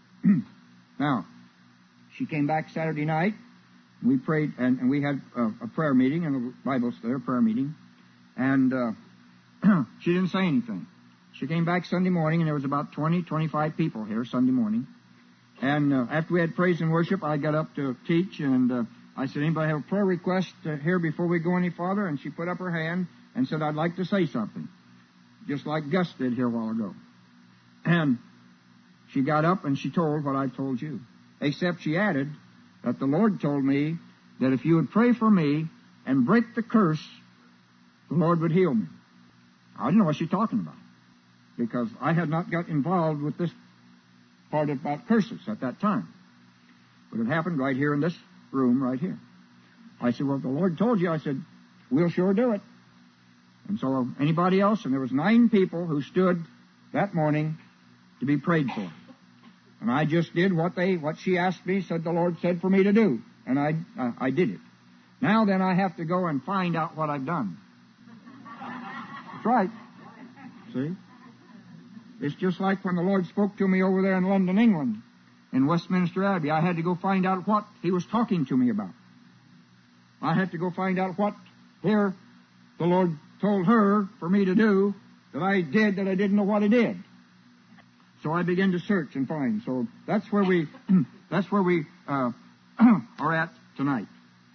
Now, she came back Saturday night. We prayed, and we had a prayer meeting and a Bible study, a prayer meeting, and she didn't say anything. She came back Sunday morning, and there was about 25 people here Sunday morning. And after we had praise and worship, I got up to teach, and I said, anybody have a prayer request here before we go any farther? And she put up her hand and said, I'd like to say something, just like Gus did here a while ago. And she got up and she told what I told you, except she added that the Lord told me that if you would pray for me and break the curse, the Lord would heal me. I didn't know what she's talking about, because I had not got involved with this part about curses at that time. But it happened right here in this room, right here. I said, well, if the Lord told you, I said, we'll sure do it. And so anybody else, and there was 9 people who stood that morning to be prayed for. And I just did what she asked me, said the Lord said for me to do. And I did it. Now then I have to go and find out what I've done. That's right. See? It's just like when the Lord spoke to me over there in London, England, in Westminster Abbey. I had to go find out what He was talking to me about. I had to go find out what here the Lord told her for me to do that I did that I didn't know what I did. So I began to search and find. So that's where we are at tonight.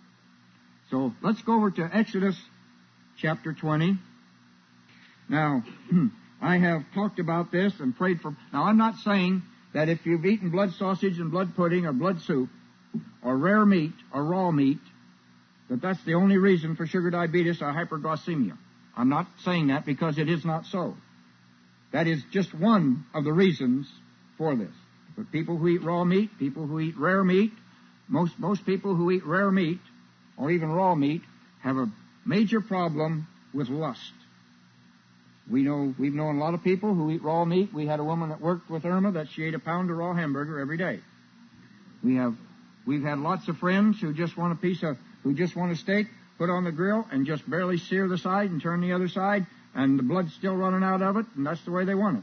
So let's go over to Exodus chapter 20. Now, I have talked about this and prayed for... Now, I'm not saying that if you've eaten blood sausage and blood pudding or blood soup or rare meat or raw meat, that that's the only reason for sugar diabetes or hyperglycemia. I'm not saying that because it is not so. That is just one of the reasons for this. But people who eat raw meat, people who eat rare meat, most people who eat rare meat or even raw meat have a major problem with lust. We've known a lot of people who eat raw meat. We had a woman that worked with Irma that she ate a pound of raw hamburger every day. We've had lots of friends who just want a steak put on the grill and just barely sear the side and turn the other side, and the blood's still running out of it, and that's the way they want it.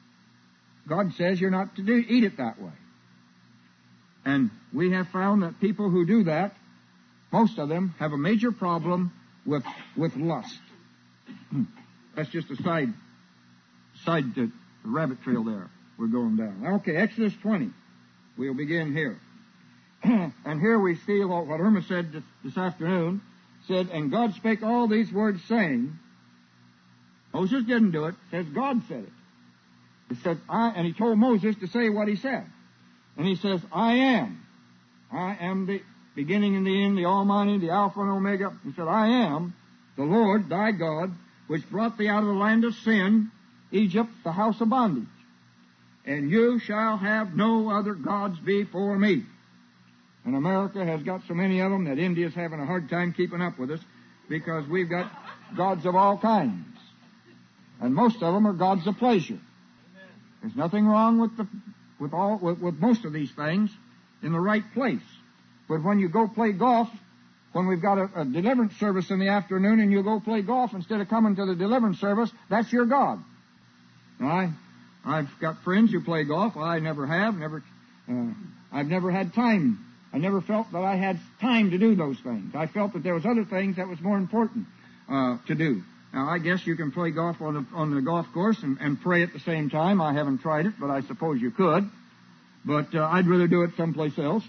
God says you're not to eat it that way. And we have found that people who do that, most of them have a major problem with lust. That's just a side to the rabbit trail there. We're going down. Okay, Exodus 20. We'll begin here. And here we see what Irma said this afternoon. Said, and God spake all these words, saying, Moses didn't do it. It says God said it. It said, and he told Moses to say what he said. And he says, I am the beginning and the end, the Almighty, the Alpha and Omega. He said, I am the Lord thy God, which brought thee out of the land of sin, Egypt, the house of bondage. And you shall have no other gods before me. And America has got so many of them that India's having a hard time keeping up with us. because we've got gods of all kinds. And most of them are gods of pleasure. There's nothing wrong with most of these things in the right place. But when you go play golf, when we've got a deliverance service in the afternoon and you go play golf instead of coming to the deliverance service, that's your God. Now, I've got friends who play golf. I never have. I've never had time. I never felt that I had time to do those things. I felt that there was other things that was more important to do. Now, I guess you can play golf on the golf course and pray at the same time. I haven't tried it, but I suppose you could. But I'd rather do it someplace else.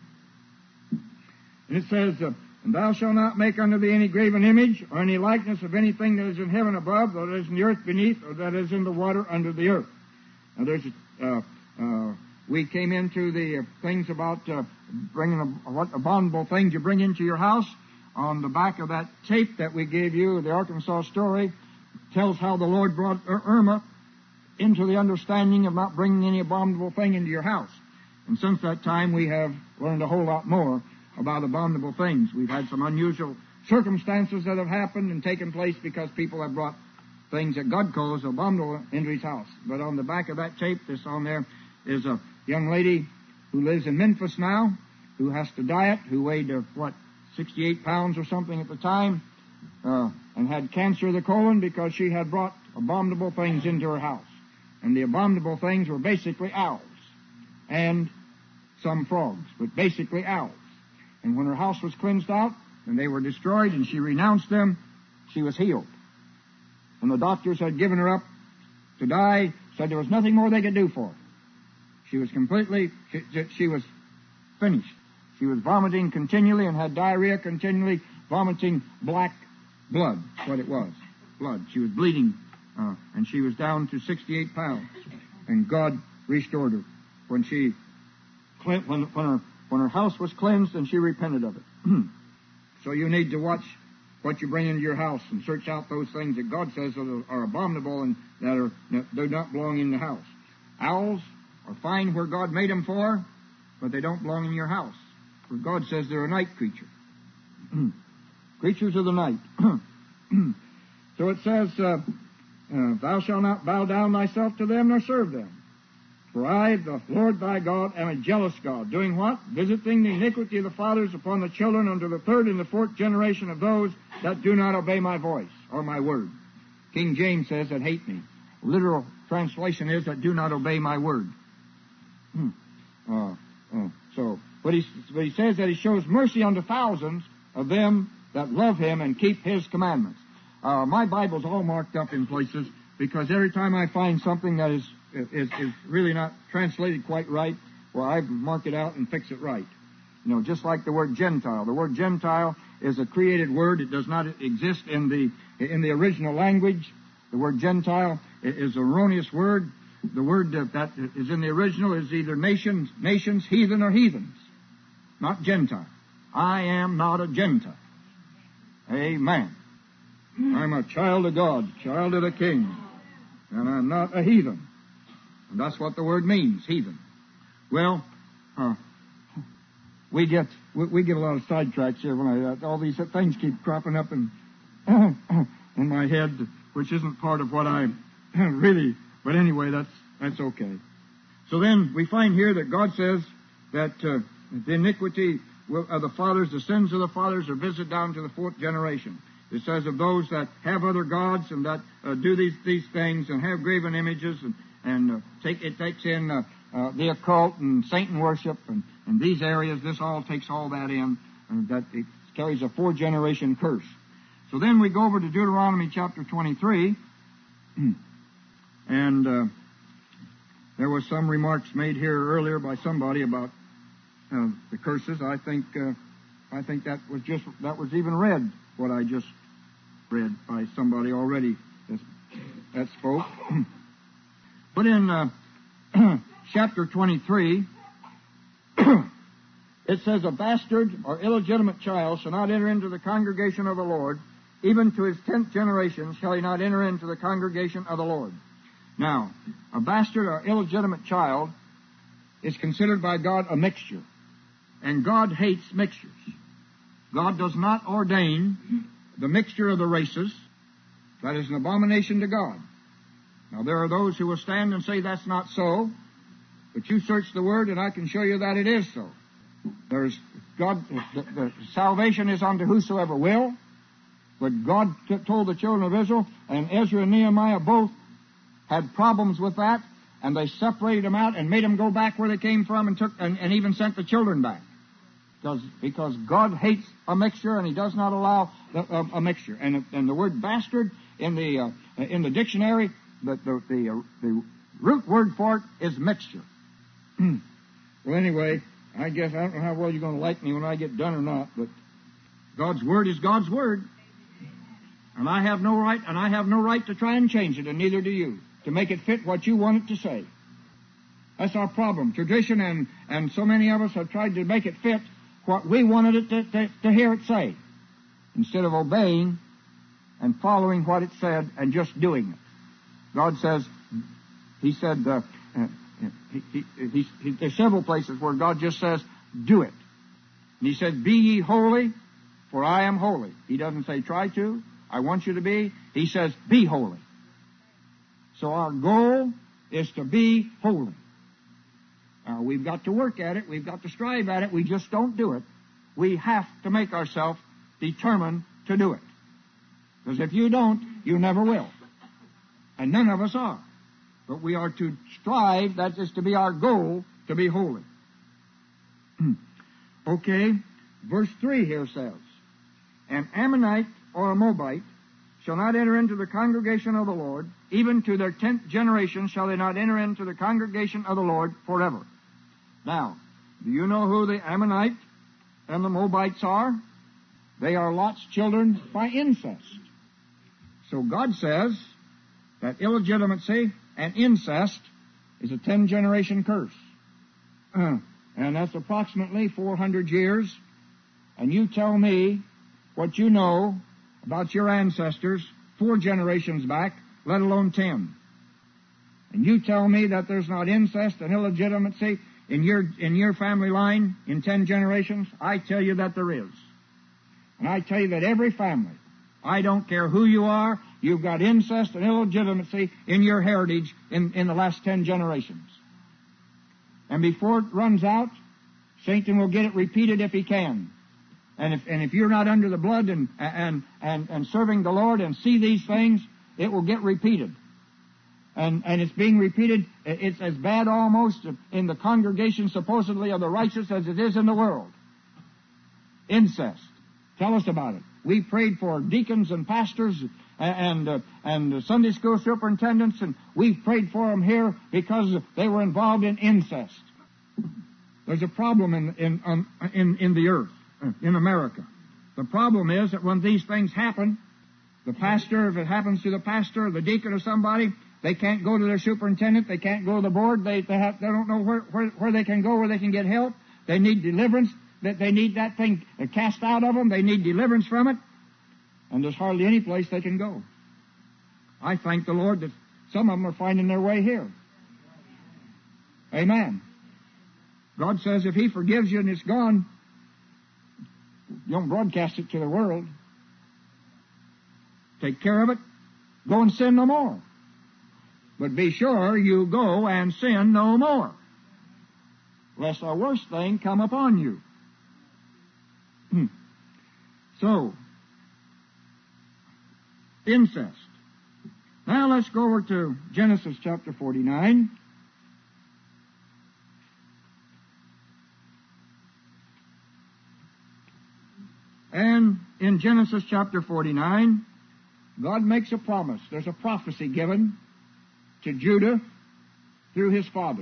And it says, "And thou shalt not make unto thee any graven image, or any likeness of anything that is in heaven above, or that is in the earth beneath, or that is in the water under the earth." Now, we came into the things about bringing what abominable things you bring into your house. On the back of that tape that we gave you, the Arkansas story, tells how the Lord brought Irma into the understanding of not bringing any abominable thing into your house. And since that time, we have learned a whole lot more about abominable things. We've had some unusual circumstances that have happened and taken place because people have brought things that God calls abominable into his house. But on the back of that tape, this on there, is a young lady who lives in Memphis now, who has to diet, who weighed, 68 pounds or something at the time, and had cancer of the colon because she had brought abominable things into her house. And the abominable things were basically owls and some frogs, but basically owls. And when her house was cleansed out and they were destroyed and she renounced them, she was healed. When the doctors had given her up to die, said there was nothing more they could do for her. She was she was finished. She was vomiting continually and had diarrhea continually, vomiting black blood, that's what it was, blood. She was bleeding, and she was down to 68 pounds. And God restored her when her house was cleansed and she repented of it. So you need to watch what you bring into your house and search out those things that God says are abominable and that do not belong in the house. Owls are fine where God made them for, but they don't belong in your house. For God says they're a night creature. Creatures of the night. So it says, "Thou shalt not bow down thyself to them nor serve them. For I, the Lord thy God, am a jealous God." Doing what? "Visiting the iniquity of the fathers upon the children unto the third and the fourth generation of those that do not obey my voice," or my word. King James says that hate me. Literal translation is that do not obey my word. But he says that he shows mercy unto thousands of them that love him and keep his commandments. My Bible's all marked up in places because every time I find something that is really not translated quite right, well, I mark it out and fix it right. You know, just like the word Gentile. The word Gentile is a created word. It does not exist in the original language. The word Gentile is an erroneous word. The word that is in the original is either nations, heathen, or heathens, not Gentile. I am not a Gentile. Amen. I'm a child of God, child of the King, and I'm not a heathen. And that's what the word means, heathen. Well, we get a lot of sidetracks here when all these things keep cropping up in my head, which isn't part of what I really. But anyway, that's okay. So then we find here that God says that the iniquity of the fathers, the sins of the fathers, are visited down to the fourth generation. It says of those that have other gods and that do these things and have graven images and it takes in the occult and Satan worship and these areas. This all takes all that in, and that it carries a 4-generation curse. So then we go over to Deuteronomy chapter 23. And there was some remarks made here earlier by somebody about the curses. I think that was even read, what I just read by somebody already that spoke. But in chapter 23, it says, "A bastard or illegitimate child shall not enter into the congregation of the Lord, even to his 10th generation shall he not enter into the congregation of the Lord." Now, a bastard or illegitimate child is considered by God a mixture. And God hates mixtures. God does not ordain the mixture of the races, that is an abomination to God. Now, there are those who will stand and say that's not so, but you search the Word and I can show you that it is so. There's God, the salvation is unto whosoever will, but God told the children of Israel, and Ezra and Nehemiah both had problems with that, and they separated them out and made them go back where they came from and even sent the children back. Because God hates a mixture and He does not allow a mixture. And the word bastard in the dictionary, the root word for it is mixture. Well, anyway, I guess I don't know how well you're going to like me when I get done or not, but God's Word is God's Word. And I have no right to try and change it, and neither do you, to make it fit what you want it to say. That's our problem. Tradition and so many of us have tried to make it fit what we wanted it to hear it say, instead of obeying and following what it said and just doing it. God says, He said, there's several places where God just says, do it. And He said, be ye holy, for I am holy. He doesn't say try to, I want you to be. He says, be holy. So our goal is to be holy. We've got to work at it. We've got to strive at it. We just don't do it. We have to make ourselves determined to do it. Because if you don't, you never will. And none of us are. But we are to strive, that is to be our goal, to be holy. Okay, verse 3 here says, an Ammonite or a Moabite shall not enter into the congregation of the Lord, even to their 10th generation shall they not enter into the congregation of the Lord forever. Now, do you know who the Ammonite and the Moabites are? They are Lot's children by incest. So God says that illegitimacy and incest is a 10-generation curse. And that's approximately 400 years. And you tell me what you know about your ancestors 4 generations back, let alone 10. And you tell me that there's not incest and illegitimacy in your family line in 10 generations. I tell you that there is. And I tell you that every family, I don't care who you are, you've got incest and illegitimacy in your heritage in the last 10 generations. And before it runs out, Satan will get it repeated if he can. And if you're not under the blood and serving the Lord and see these things, it will get repeated. And it's being repeated. It's as bad almost in the congregation supposedly of the righteous as it is in the world. Incest. Tell us about it. We prayed for deacons and pastors and Sunday school superintendents, and we've prayed for them here because they were involved in incest. There's a problem in the earth, in America. The problem is that when these things happen, the pastor, if it happens to the pastor or the deacon or somebody, they can't go to their superintendent, they can't go to the board, they don't know where they can go, where they can get help. They need deliverance, that they need that thing cast out of them, they need deliverance from it, and there's hardly any place they can go. I thank the Lord that some of them are finding their way here. Amen. God says if He forgives you and it's gone, you don't broadcast it to the world. Take care of it. Go and sin no more. But be sure you go and sin no more, lest a worse thing come upon you. So, incest. Now let's go over to Genesis chapter 49. And in Genesis chapter 49, God makes a promise. There's a prophecy given to Judah through his father.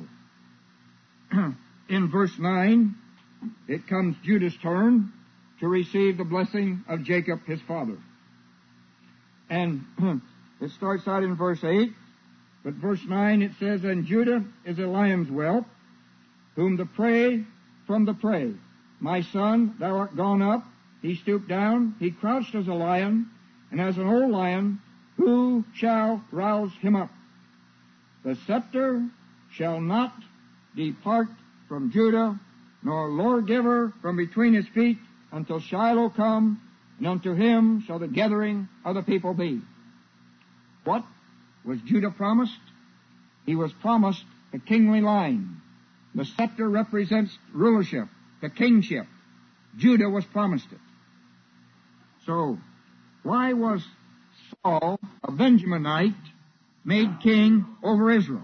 In verse 9, it comes Judah's turn to receive the blessing of Jacob, his father. And it starts out in verse 8, but verse 9 it says, and Judah is a lion's whelp, whom the prey from the prey. My son, thou art gone up. He stooped down, he crouched as a lion, and as an old lion, who shall rouse him up? The scepter shall not depart from Judah, nor lawgiver from between his feet, until Shiloh come, and unto him shall the gathering of the people be. What was Judah promised? He was promised the kingly line. The scepter represents rulership, the kingship. Judah was promised it. So, why was Saul, a Benjaminite, made king over Israel?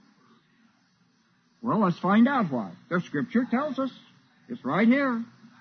Well, let's find out why. The Scripture tells us. It's right here.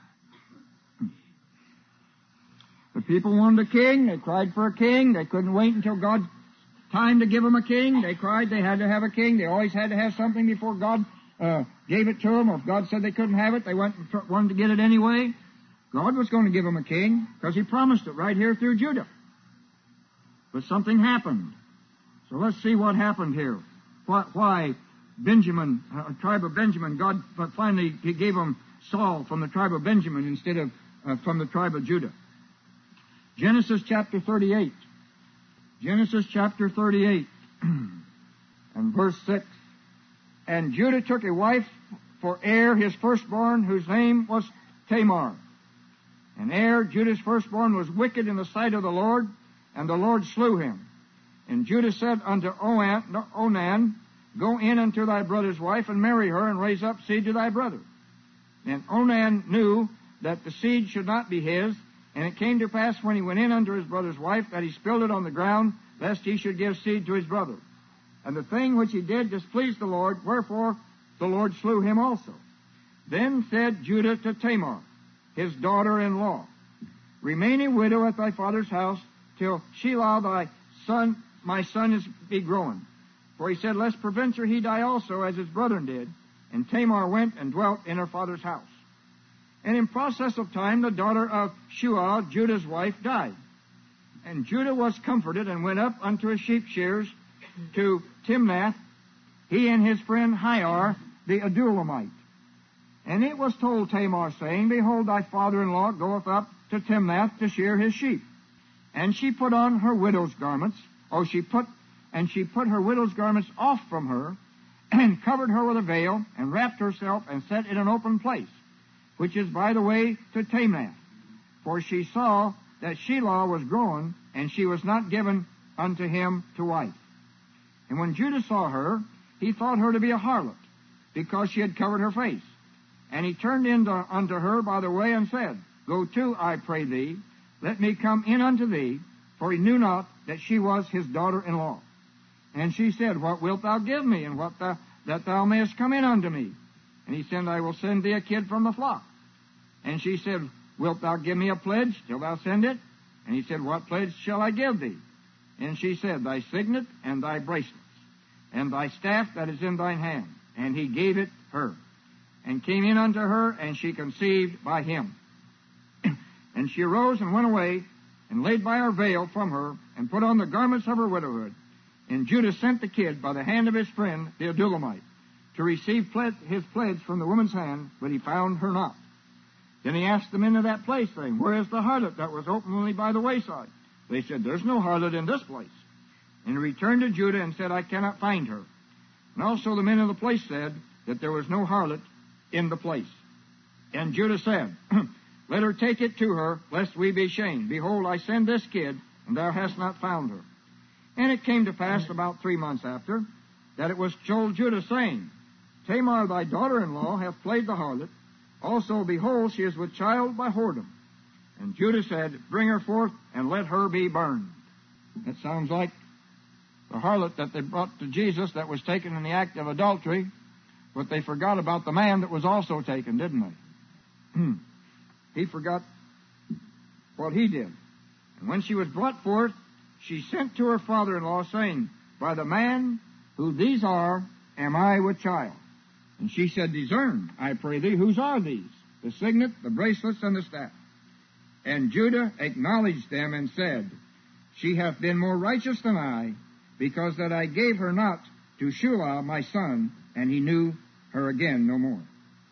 The people wanted a king. They cried for a king. They couldn't wait until God's time to give them a king. They cried they had to have a king. They always had to have something before God gave it to them. Or if God said they couldn't have it, they wanted to get it anyway. God was going to give them a king because He promised it right here through Judah. But something happened. So let's see what happened here. Why Benjamin, tribe of Benjamin, God finally He gave them Saul from the tribe of Benjamin instead of from the tribe of Judah. Genesis chapter 38. Genesis chapter 38 and verse 6. And Judah took a wife for Er, his firstborn, whose name was Tamar. And Er, Judah's firstborn, was wicked in the sight of the Lord, and the Lord slew him. And Judah said unto Onan, Go in unto thy brother's wife, and marry her, and raise up seed to thy brother. And Onan knew that the seed should not be his, and it came to pass when he went in unto his brother's wife, that he spilled it on the ground, lest he should give seed to his brother. And the thing which he did displeased the Lord, wherefore the Lord slew him also. Then said Judah to Tamar, his daughter-in-law, Remain a widow at thy father's house, till Shelah my son be grown. For he said, Lest peradventure he die also, as his brethren did. And Tamar went and dwelt in her father's house. And in process of time, the daughter of Shuah, Judah's wife, died. And Judah was comforted, and went up unto his sheep shears to Timnath, he and his friend Hiar, the Adulamite. And it was told Tamar, saying, Behold, thy father-in-law goeth up to Timnath to shear his sheep. And she put on her widow's garments, she put her widow's garments off from her, and covered her with a veil, and wrapped herself, and sat in an open place, which is by the way to Timnath. For she saw that Shelah was grown, and she was not given unto him to wife. And when Judah saw her, he thought her to be a harlot, because she had covered her face. And he turned in unto her by the way, and said, Go to, I pray thee, let me come in unto thee, for he knew not that she was his daughter-in-law. And she said, What wilt thou give me, and that thou mayest come in unto me? And he said, I will send thee a kid from the flock. And she said, Wilt thou give me a pledge till thou send it? And he said, What pledge shall I give thee? And she said, Thy signet and thy bracelets, and thy staff that is in thine hand. And he gave it her, and came in unto her, and she conceived by him. And she arose and went away, and laid by her veil from her, and put on the garments of her widowhood. And Judah sent the kid by the hand of his friend, the Adulamite, to receive his pledge from the woman's hand, but he found her not. Then he asked the men of that place, saying, Where is the harlot that was openly by the wayside? They said, There's no harlot in this place. And he returned to Judah and said, I cannot find her. And also the men of the place said that there was no harlot in the place. And Judah said, Let her take it to her, lest we be shamed. Behold, I send this kid, and thou hast not found her. And it came to pass about 3 months after, that it was told Judah, saying, Tamar thy daughter-in-law hath played the harlot. Also, behold, she is with child by whoredom. And Judah said, Bring her forth, and let her be burned. That sounds like the harlot that they brought to Jesus that was taken in the act of adultery, but they forgot about the man that was also taken, didn't they? He forgot what he did. And when she was brought forth, she sent to her father-in-law, saying, By the man who these are, am I with child. And she said, Discern, I pray thee, whose are these? The signet, the bracelets, and the staff. And Judah acknowledged them and said, She hath been more righteous than I, because that I gave her not to Shelah my son, and he knew her again no more.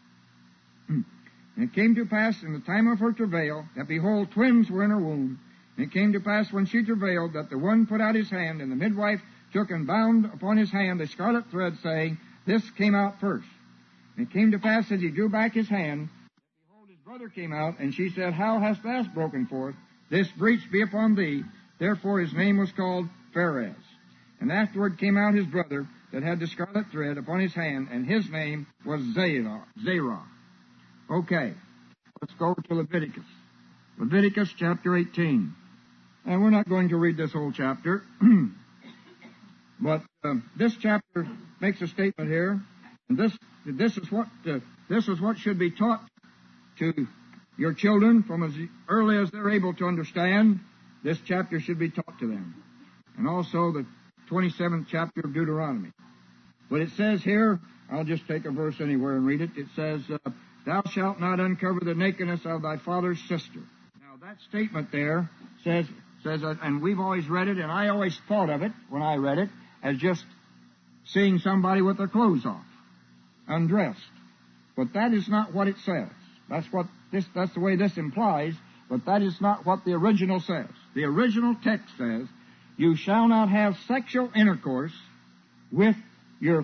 And it came to pass in the time of her travail, that behold, twins were in her womb. And it came to pass when she travailed, that the one put out his hand, and the midwife took and bound upon his hand a scarlet thread, saying, This came out first. And it came to pass as he drew back his hand, that behold, his brother came out, and she said, How hast thou broken forth? this breach be upon thee. Therefore his name was called Pharez. And afterward came out his brother that had the scarlet thread upon his hand, and his name was Zerah. Okay, let's go to Leviticus. Leviticus chapter 18. And we're not going to read this whole chapter, but this chapter makes a statement here, and this is what should be taught to your children from as early as they're able to understand. This chapter should be taught to them, and also the 27th chapter of Deuteronomy. But it says here, I'll just take a verse anywhere and read it. It says, "Thou shalt not uncover the nakedness of thy father's sister." Now that statement there says, and we've always read it, and I always thought of it when I read it as just seeing somebody with their clothes off, undressed. But that is not what it says. That's the way this implies, but that is not what the original says. The original text says, "You shall not have sexual intercourse with your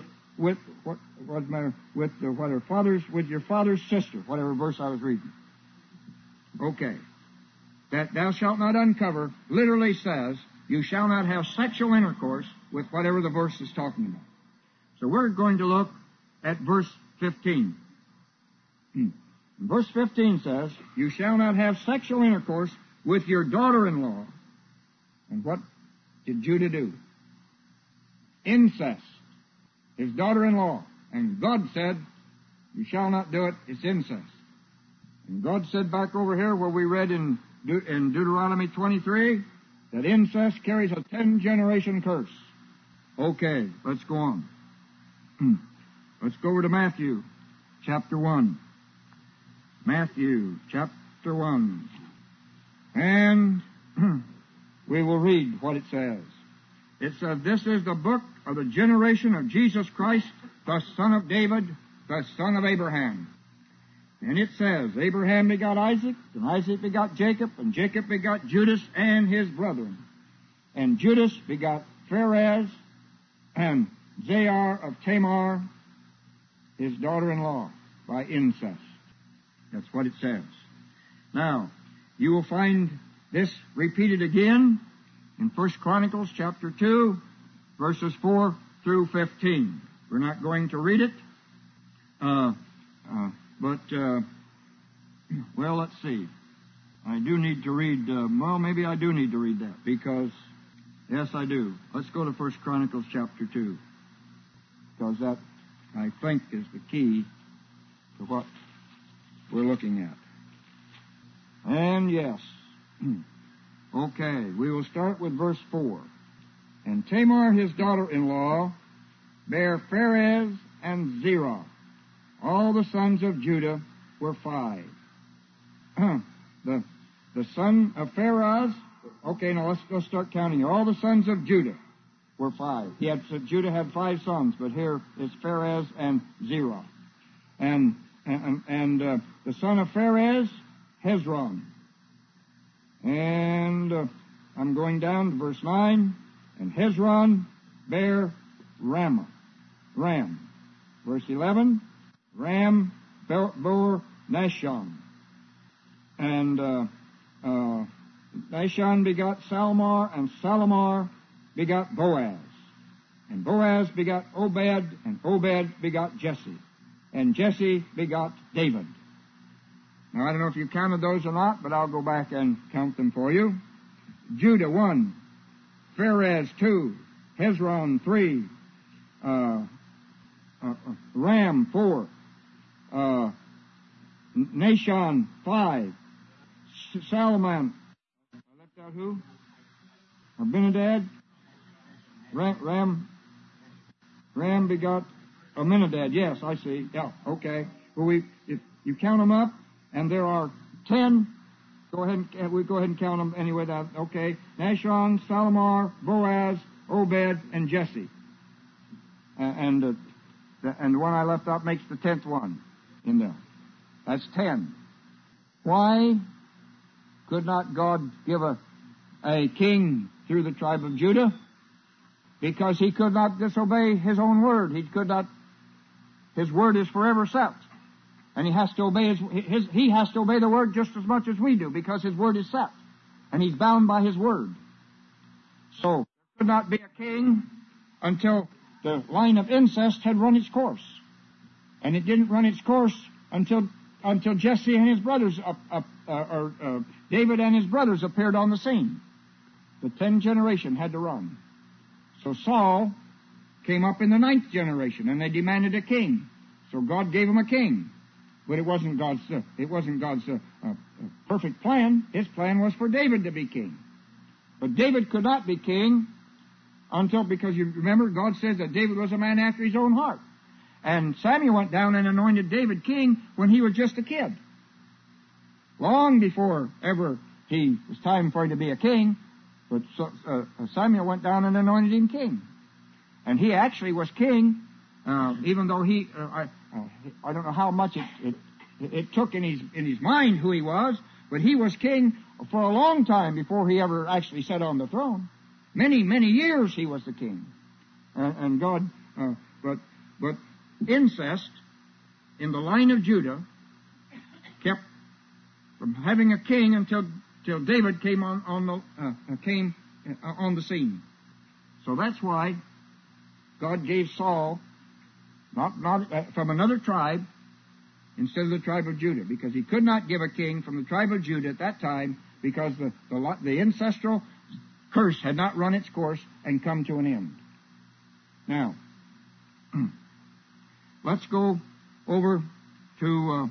father's sister," whatever verse I was reading. Okay. That "thou shalt not uncover" literally says you shall not have sexual intercourse with whatever the verse is talking about. So we're going to look at verse 15. Verse 15 says, "You shall not have sexual intercourse with your daughter-in-law." And what did Judah do? Incest. His daughter-in-law. And God said, "You shall not do it. It's incest." And God said back over here where we read in Deuteronomy 23 that incest carries a 10-generation curse. Okay, let's go on. Let's go over to Matthew chapter 1. Matthew chapter 1. And we will read what it says. It says, "This is the book of the generation of Jesus Christ, the son of David, the son of Abraham." And it says, "Abraham begot Isaac, and Isaac begot Jacob, and Jacob begot Judas and his brethren. And Judas begot Pharez and Zerah of Tamar, his daughter-in-law, by incest." That's what it says. Now, you will find this repeated again in 1 Chronicles chapter 2, verses 4 through 15. We're not going to read it, well, let's see. I do need to read, maybe I do need to read that, because, yes, I do. Let's go to 1 Chronicles chapter 2, because that, I think, is the key to what we're looking at. And yes, okay, we will start with verse 4. "And Tamar his daughter-in-law bare Pharez and Zerah. All the sons of Judah were 5. The son of Pharez, okay, now let's start counting. All the sons of Judah were 5. Judah had 5 sons, but here is Pharez and Zerah. And the son of Pharez, Hezron. And I'm going down to verse 9. "And Hezron bare Ram. Verse 11, Ram bore Nashon. And Nashon begot Salmar, and Salmar begot Boaz. And Boaz begot Obed, and Obed begot Jesse. And Jesse begot David." Now, I don't know if you counted those or not, but I'll go back and count them for you. Judah 1, Pharez 2, Hezron 3, Ram 4, Nashon 5, Salmon. I left out who? Abinadab. Ram begot Aminadab. Yes, I see. Yeah, okay. Well, if you count them up, and there are 10. We go ahead and count them anyway. Okay. Nashon, Salmar, Boaz, Obed, and Jesse. And the one I left out makes the 10th one in there. That's 10. Why could not God give a king through the tribe of Judah? Because he could not disobey his own word. His word is forever set. And he has to obey he has to obey the word just as much as we do, because his word is set. and he's bound by his word. So there could not be a king until the line of incest had run its course. And it didn't run its course until Jesse and his brothers, David and his brothers appeared on the scene. The 10th generation had to run. So Saul came up in the 9th generation, and they demanded a king. So God gave him a king. But it wasn't God's perfect plan. His plan was for David to be king. But David could not be king because you remember, God says that David was a man after his own heart. And Samuel went down and anointed David king when he was just a kid. Long before ever it was time for him to be a king, but Samuel went down and anointed him king. And he actually was king, even though I don't know how much it took in his mind who he was, but he was king for a long time before he ever actually sat on the throne. Many, many years he was the king. And God, but incest in the line of Judah kept from having a king until David came on the scene. So that's why God gave Saul not from another tribe instead of the tribe of Judah, because he could not give a king from the tribe of Judah at that time, because the ancestral curse had not run its course and come to an end. Now, let's go over to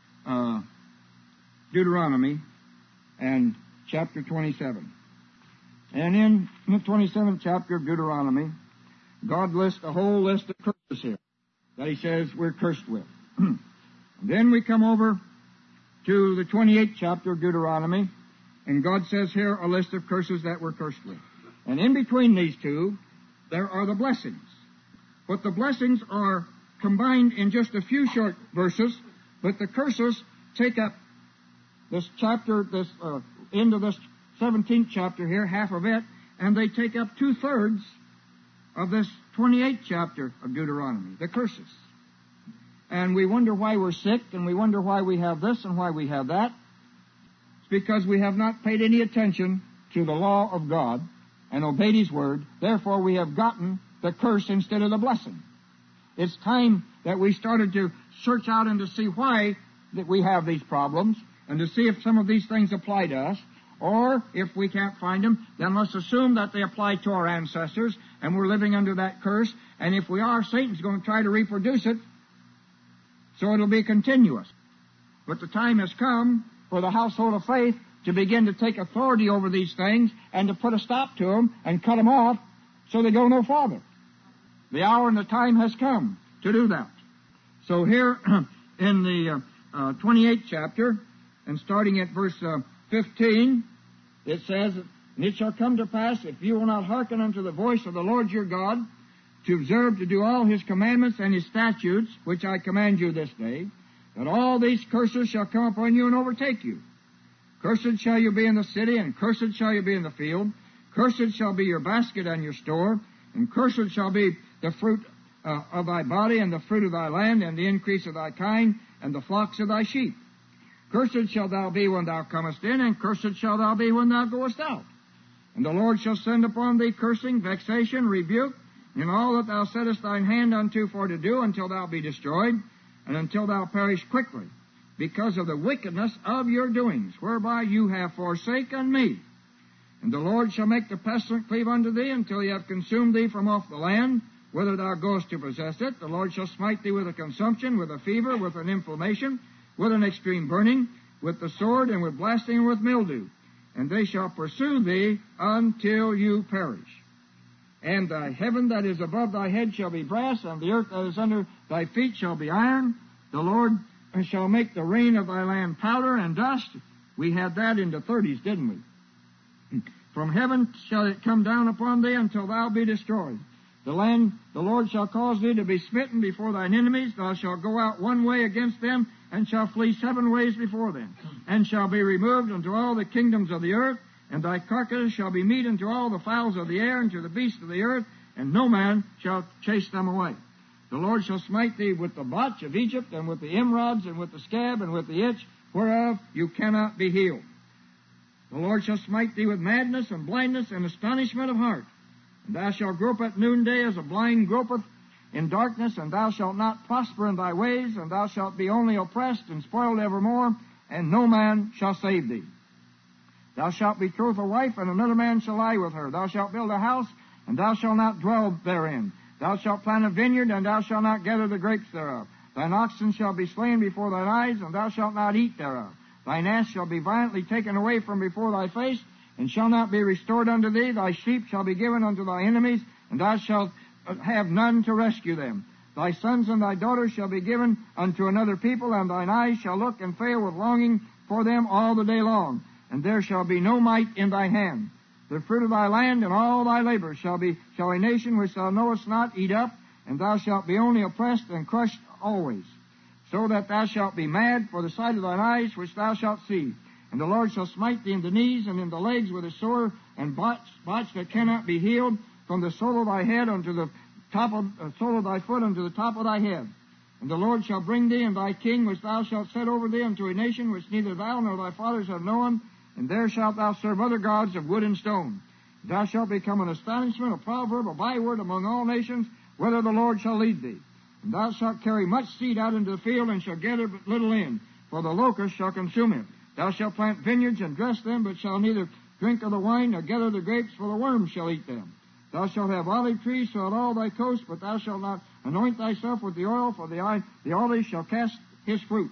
Deuteronomy and chapter 27. And in the 27th chapter of Deuteronomy, God lists a whole list of curses here that he says we're cursed with. Then we come over to the 28th chapter of Deuteronomy, and God says here a list of curses that we're cursed with. And in between these two, there are the blessings. But the blessings are combined in just a few short verses, but the curses take up this chapter, end of this 17th chapter here, half of it, and they take up 2/3 of this 28th chapter of Deuteronomy, the curses. And we wonder why we're sick, and we wonder why we have this and why we have that. It's because we have not paid any attention to the law of God and obeyed His word. Therefore, we have gotten the curse instead of the blessing. It's time that we started to search out and to see why that we have these problems, and to see if some of these things apply to us. Or, if we can't find them, then let's assume that they apply to our ancestors, and we're living under that curse. And if we are, Satan's going to try to reproduce it, so it'll be continuous. But the time has come for the household of faith to begin to take authority over these things and to put a stop to them and cut them off so they go no farther. The hour and the time has come to do that. So here in the 28th chapter, and starting at verse 15, it says, "And it shall come to pass, if you will not hearken unto the voice of the Lord your God, to observe to do all His commandments and His statutes, which I command you this day, that all these curses shall come upon you and overtake you. Cursed shall you be in the city, and cursed shall you be in the field. Cursed shall be your basket and your store, and cursed shall be the fruit of thy body, and the fruit of thy land, and the increase of thy kind, and the flocks of thy sheep. Cursed shalt thou be when thou comest in, and cursed shalt thou be when thou goest out. And the Lord shall send upon thee cursing, vexation, rebuke, in all that thou settest thine hand unto for to do, until thou be destroyed, and until thou perish quickly, because of the wickedness of your doings, whereby you have forsaken me. And the Lord shall make the pestilence cleave unto thee, until he have consumed thee from off the land, whither thou goest to possess it. The Lord shall smite thee with a consumption, with a fever, with an inflammation, with an extreme burning, with the sword, and with blasting, and with mildew. And they shall pursue thee until you perish. And thy heaven that is above thy head shall be brass, and the earth that is under thy feet shall be iron. The Lord shall make the rain of thy land powder and dust." We had that in the 30s, didn't we? "From heaven shall it come down upon thee until thou be destroyed. The Lord shall cause thee to be smitten before thine enemies. Thou shalt go out one way against them, and shall flee 7 ways before them, and shall be removed unto all the kingdoms of the earth. And thy carcass shall be meat unto all the fowls of the air, and to the beasts of the earth, and no man shall chase them away. The Lord shall smite thee with the botch of Egypt, and with the emerods, and with the scab, and with the itch, whereof you cannot be healed. The Lord shall smite thee with madness and blindness and astonishment of heart. And thou shalt grope at noonday as a blind gropeth in darkness, and thou shalt not prosper in thy ways, and thou shalt be only oppressed and spoiled evermore, and no man shall save thee. Thou shalt betroth a wife, and another man shall lie with her. Thou shalt build a house, and thou shalt not dwell therein. Thou shalt plant a vineyard, and thou shalt not gather the grapes thereof. Thine oxen shall be slain before thine eyes, and thou shalt not eat thereof. Thine ass shall be violently taken away from before thy face, and shall not be restored unto thee. Thy sheep shall be given unto thy enemies, and thou shalt have none to rescue them. Thy sons and thy daughters shall be given unto another people, and thine eyes shall look and fail with longing for them all the day long. And there shall be no might in thy hand. The fruit of thy land and all thy labor shall a nation which thou knowest not eat up, and thou shalt be only oppressed and crushed always. So that thou shalt be mad for the sight of thine eyes, which thou shalt see. And the Lord shall smite thee in the knees and in the legs with a sore and botch that cannot be healed, from the sole of thy head unto the sole of thy foot unto the top of thy head. And the Lord shall bring thee and thy king, which thou shalt set over thee, unto a nation which neither thou nor thy fathers have known, and there shalt thou serve other gods of wood and stone. Thou shalt become an astonishment, a proverb, a byword among all nations, whither the Lord shall lead thee. And thou shalt carry much seed out into the field, and shall gather but little in, for the locust shall consume it. Thou shalt plant vineyards and dress them, but shall neither drink of the wine nor gather the grapes, for the worms shall eat them. Thou shalt have olive trees throughout all thy coast, but thou shalt not anoint thyself with the oil, for the olive shall cast his fruit.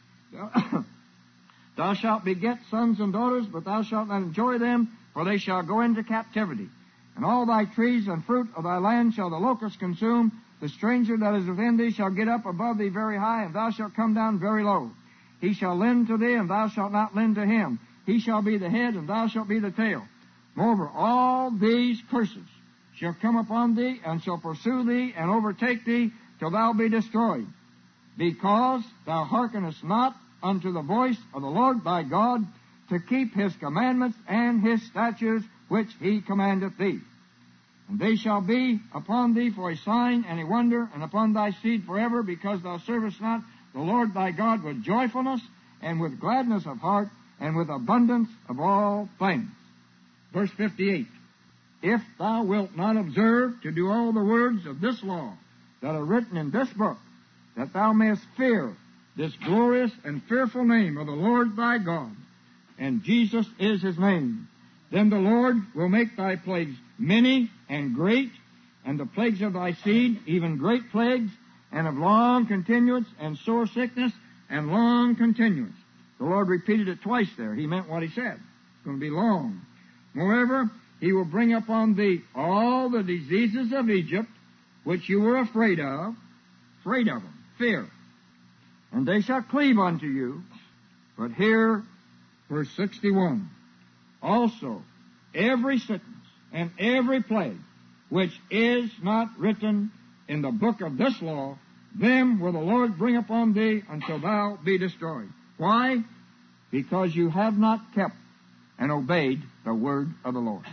Thou shalt beget sons and daughters, but thou shalt not enjoy them, for they shall go into captivity. And all thy trees and fruit of thy land shall the locust consume. The stranger that is within thee shall get up above thee very high, and thou shalt come down very low. He shall lend to thee, and thou shalt not lend to him. He shall be the head, and thou shalt be the tail. Moreover, all these curses shall come upon thee, and shall pursue thee, and overtake thee, till thou be destroyed, because thou hearkenest not unto the voice of the Lord thy God, to keep his commandments and his statutes which he commandeth thee. And they shall be upon thee for a sign and a wonder, and upon thy seed forever, because thou servest not the Lord thy God with joyfulness, and with gladness of heart, and with abundance of all things. Verse 58. If thou wilt not observe to do all the words of this law that are written in this book, that thou mayest fear this glorious and fearful name of the Lord thy God, and Jesus is his name, then the Lord will make thy plagues many and great, and the plagues of thy seed, even great plagues, and of long continuance, and sore sickness, and long continuance. The Lord repeated it twice there. He meant what he said. It's going to be long. Moreover, he will bring upon thee all the diseases of Egypt, which you were afraid of them, fear. And they shall cleave unto you. But here, verse 61, also every sickness and every plague, which is not written in the book of this law, them will the Lord bring upon thee until thou be destroyed. Why? Because you have not kept and obeyed the word of the Lord.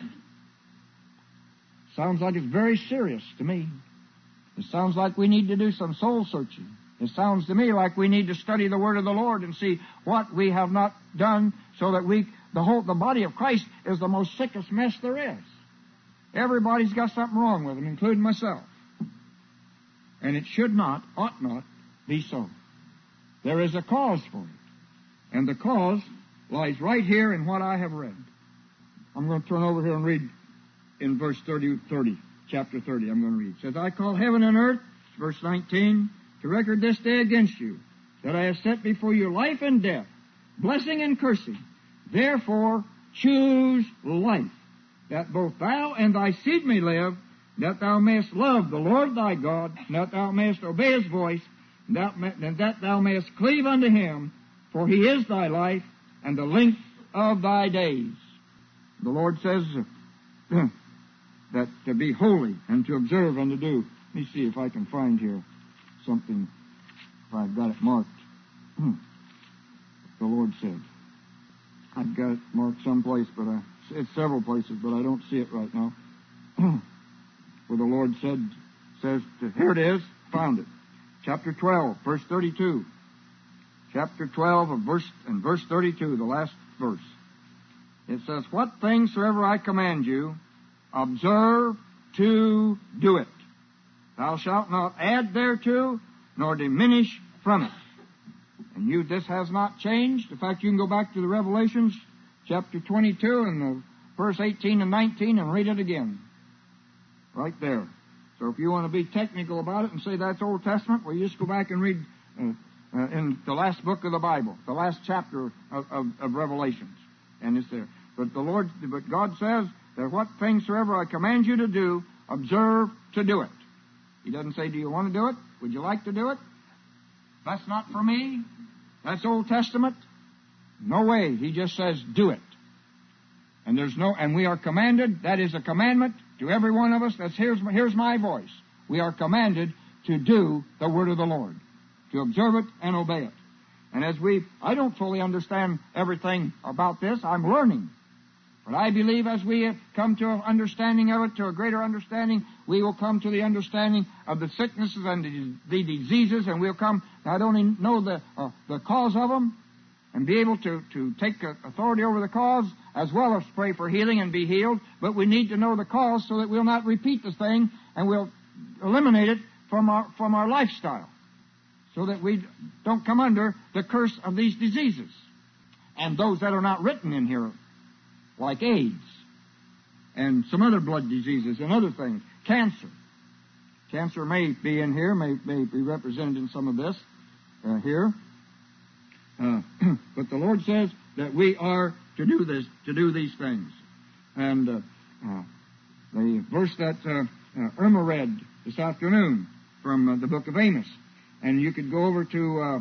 Sounds like it's very serious to me. It sounds like we need to do some soul searching. It sounds to me like we need to study the word of the Lord and see what we have not done, so that the body of Christ is the most sickest mess there is. Everybody's got something wrong with them, including myself. And it ought not be so. There is a cause for it. And the cause lies right here in what I have read. I'm going to turn over here and read in verse 30, chapter 30, I'm going to read. It says, I call heaven and earth, verse 19, to record this day against you, that I have set before you life and death, blessing and cursing. Therefore choose life, that both thou and thy seed may live, that thou mayest love the Lord thy God, and that thou mayest obey his voice, and that thou mayest cleave unto him, for he is thy life, and the length of thy days. The Lord says that to be holy and to observe and to do. Let me see if I can find here something, if I've got it marked. The Lord said. I've got it marked someplace, but it's several places, but I don't see it right now. Where the Lord says, here it is, found it. Chapter 12, verse 32. Chapter 12 verse 32, the last verse. It says, what things soever I command you, observe to do it. Thou shalt not add thereto, nor diminish from it. And this has not changed. In fact, you can go back to the Revelations, chapter 22, and the verse 18 and 19, and read it again. Right there. So if you want to be technical about it and say that's Old Testament, well, you just go back and read in the last book of the Bible, the last chapter of Revelations, and it's there. But God says that what things soever I command you to do, observe to do it. He doesn't say, do you want to do it? Would you like to do it? That's not for me. That's Old Testament. No way. He just says, do it. And we are commanded, that is a commandment to every one of us. Here's my voice. We are commanded to do the word of the Lord, to observe it and obey it. And I don't fully understand everything about this. I'm learning. But I believe as we have come to an understanding of it, to a greater understanding, we will come to the understanding of the sicknesses and the diseases, and we'll come not only know the cause of them, and be able to take authority over the cause, as well as pray for healing and be healed, but we need to know the cause so that we'll not repeat the thing, and we'll eliminate it from our lifestyle, so that we don't come under the curse of these diseases. And those that are not written in here, like AIDS, and some other blood diseases and other things. Cancer. Cancer may be in here, may be represented in some of this here. But the Lord says that we are to do these things. And the verse that Irma read this afternoon from the book of Amos, and you could go over to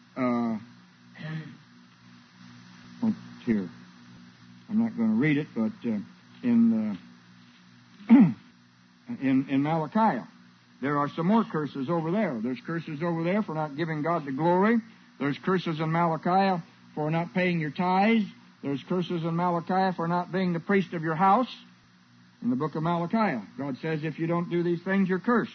here. I'm not going to read it, but in Malachi, there are some more curses over there. There's curses over there for not giving God the glory. There's curses in Malachi for not paying your tithes. There's curses in Malachi for not being the priest of your house. In the book of Malachi, God says if you don't do these things, you're cursed.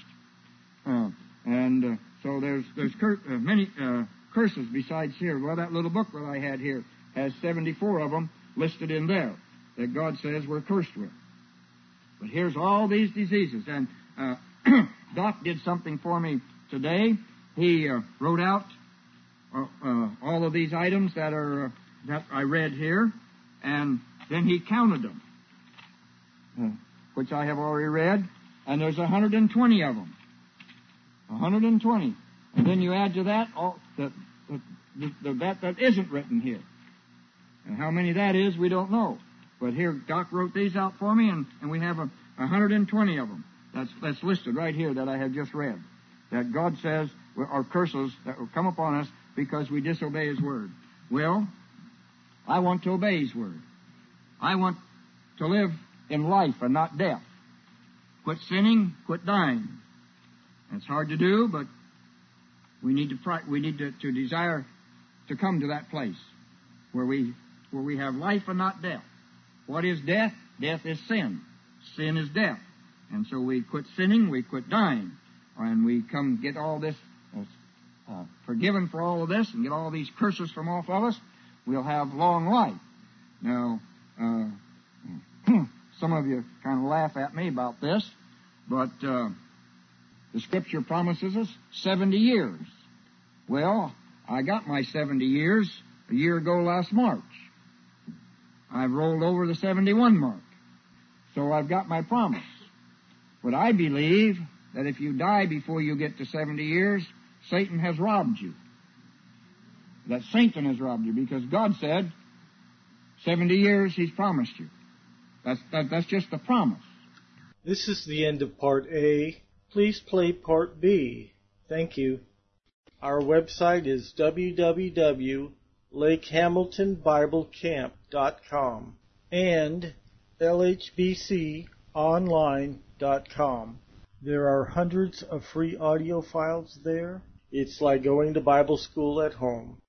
So there's many curses besides here. Well, that little book that I had here has 74 of them listed in there that God says we're cursed with. But here's all these diseases. And Doc did something for me today. He wrote out all of these items that I read here, and then he counted them, which I have already read, and there's 120 of them. 120. And then you add to that all that isn't written here. And how many that is, we don't know. But here, Doc wrote these out for me, and we have 120 of them. That's listed right here that I have just read. That God says are curses that will come upon us because we disobey His Word. Well, I want to obey His Word. I want to live in life and not death. Quit sinning, quit dying. It's hard to do, but we need to desire to come to that place where we have life and not death. What is death? Death is sin. Sin is death. And so we quit sinning, we quit dying, and we come get all this forgiven for all of this and get all these curses from off of us. We'll have long life. Now, some of you kind of laugh at me about this, but the Scripture promises us 70 years. Well, I got my 70 years a year ago last March. I've rolled over the 71 mark. So I've got my promise. But I believe that if you die before you get to 70 years, Satan has robbed you. That Satan has robbed you, because God said 70 years He's promised you. That's just the promise. This is the end of Part A. Please play Part B. Thank you. Our website is www.lakehamiltonbiblecamp.com and lhbconline.com. There are hundreds of free audio files there. It's like going to Bible school at home.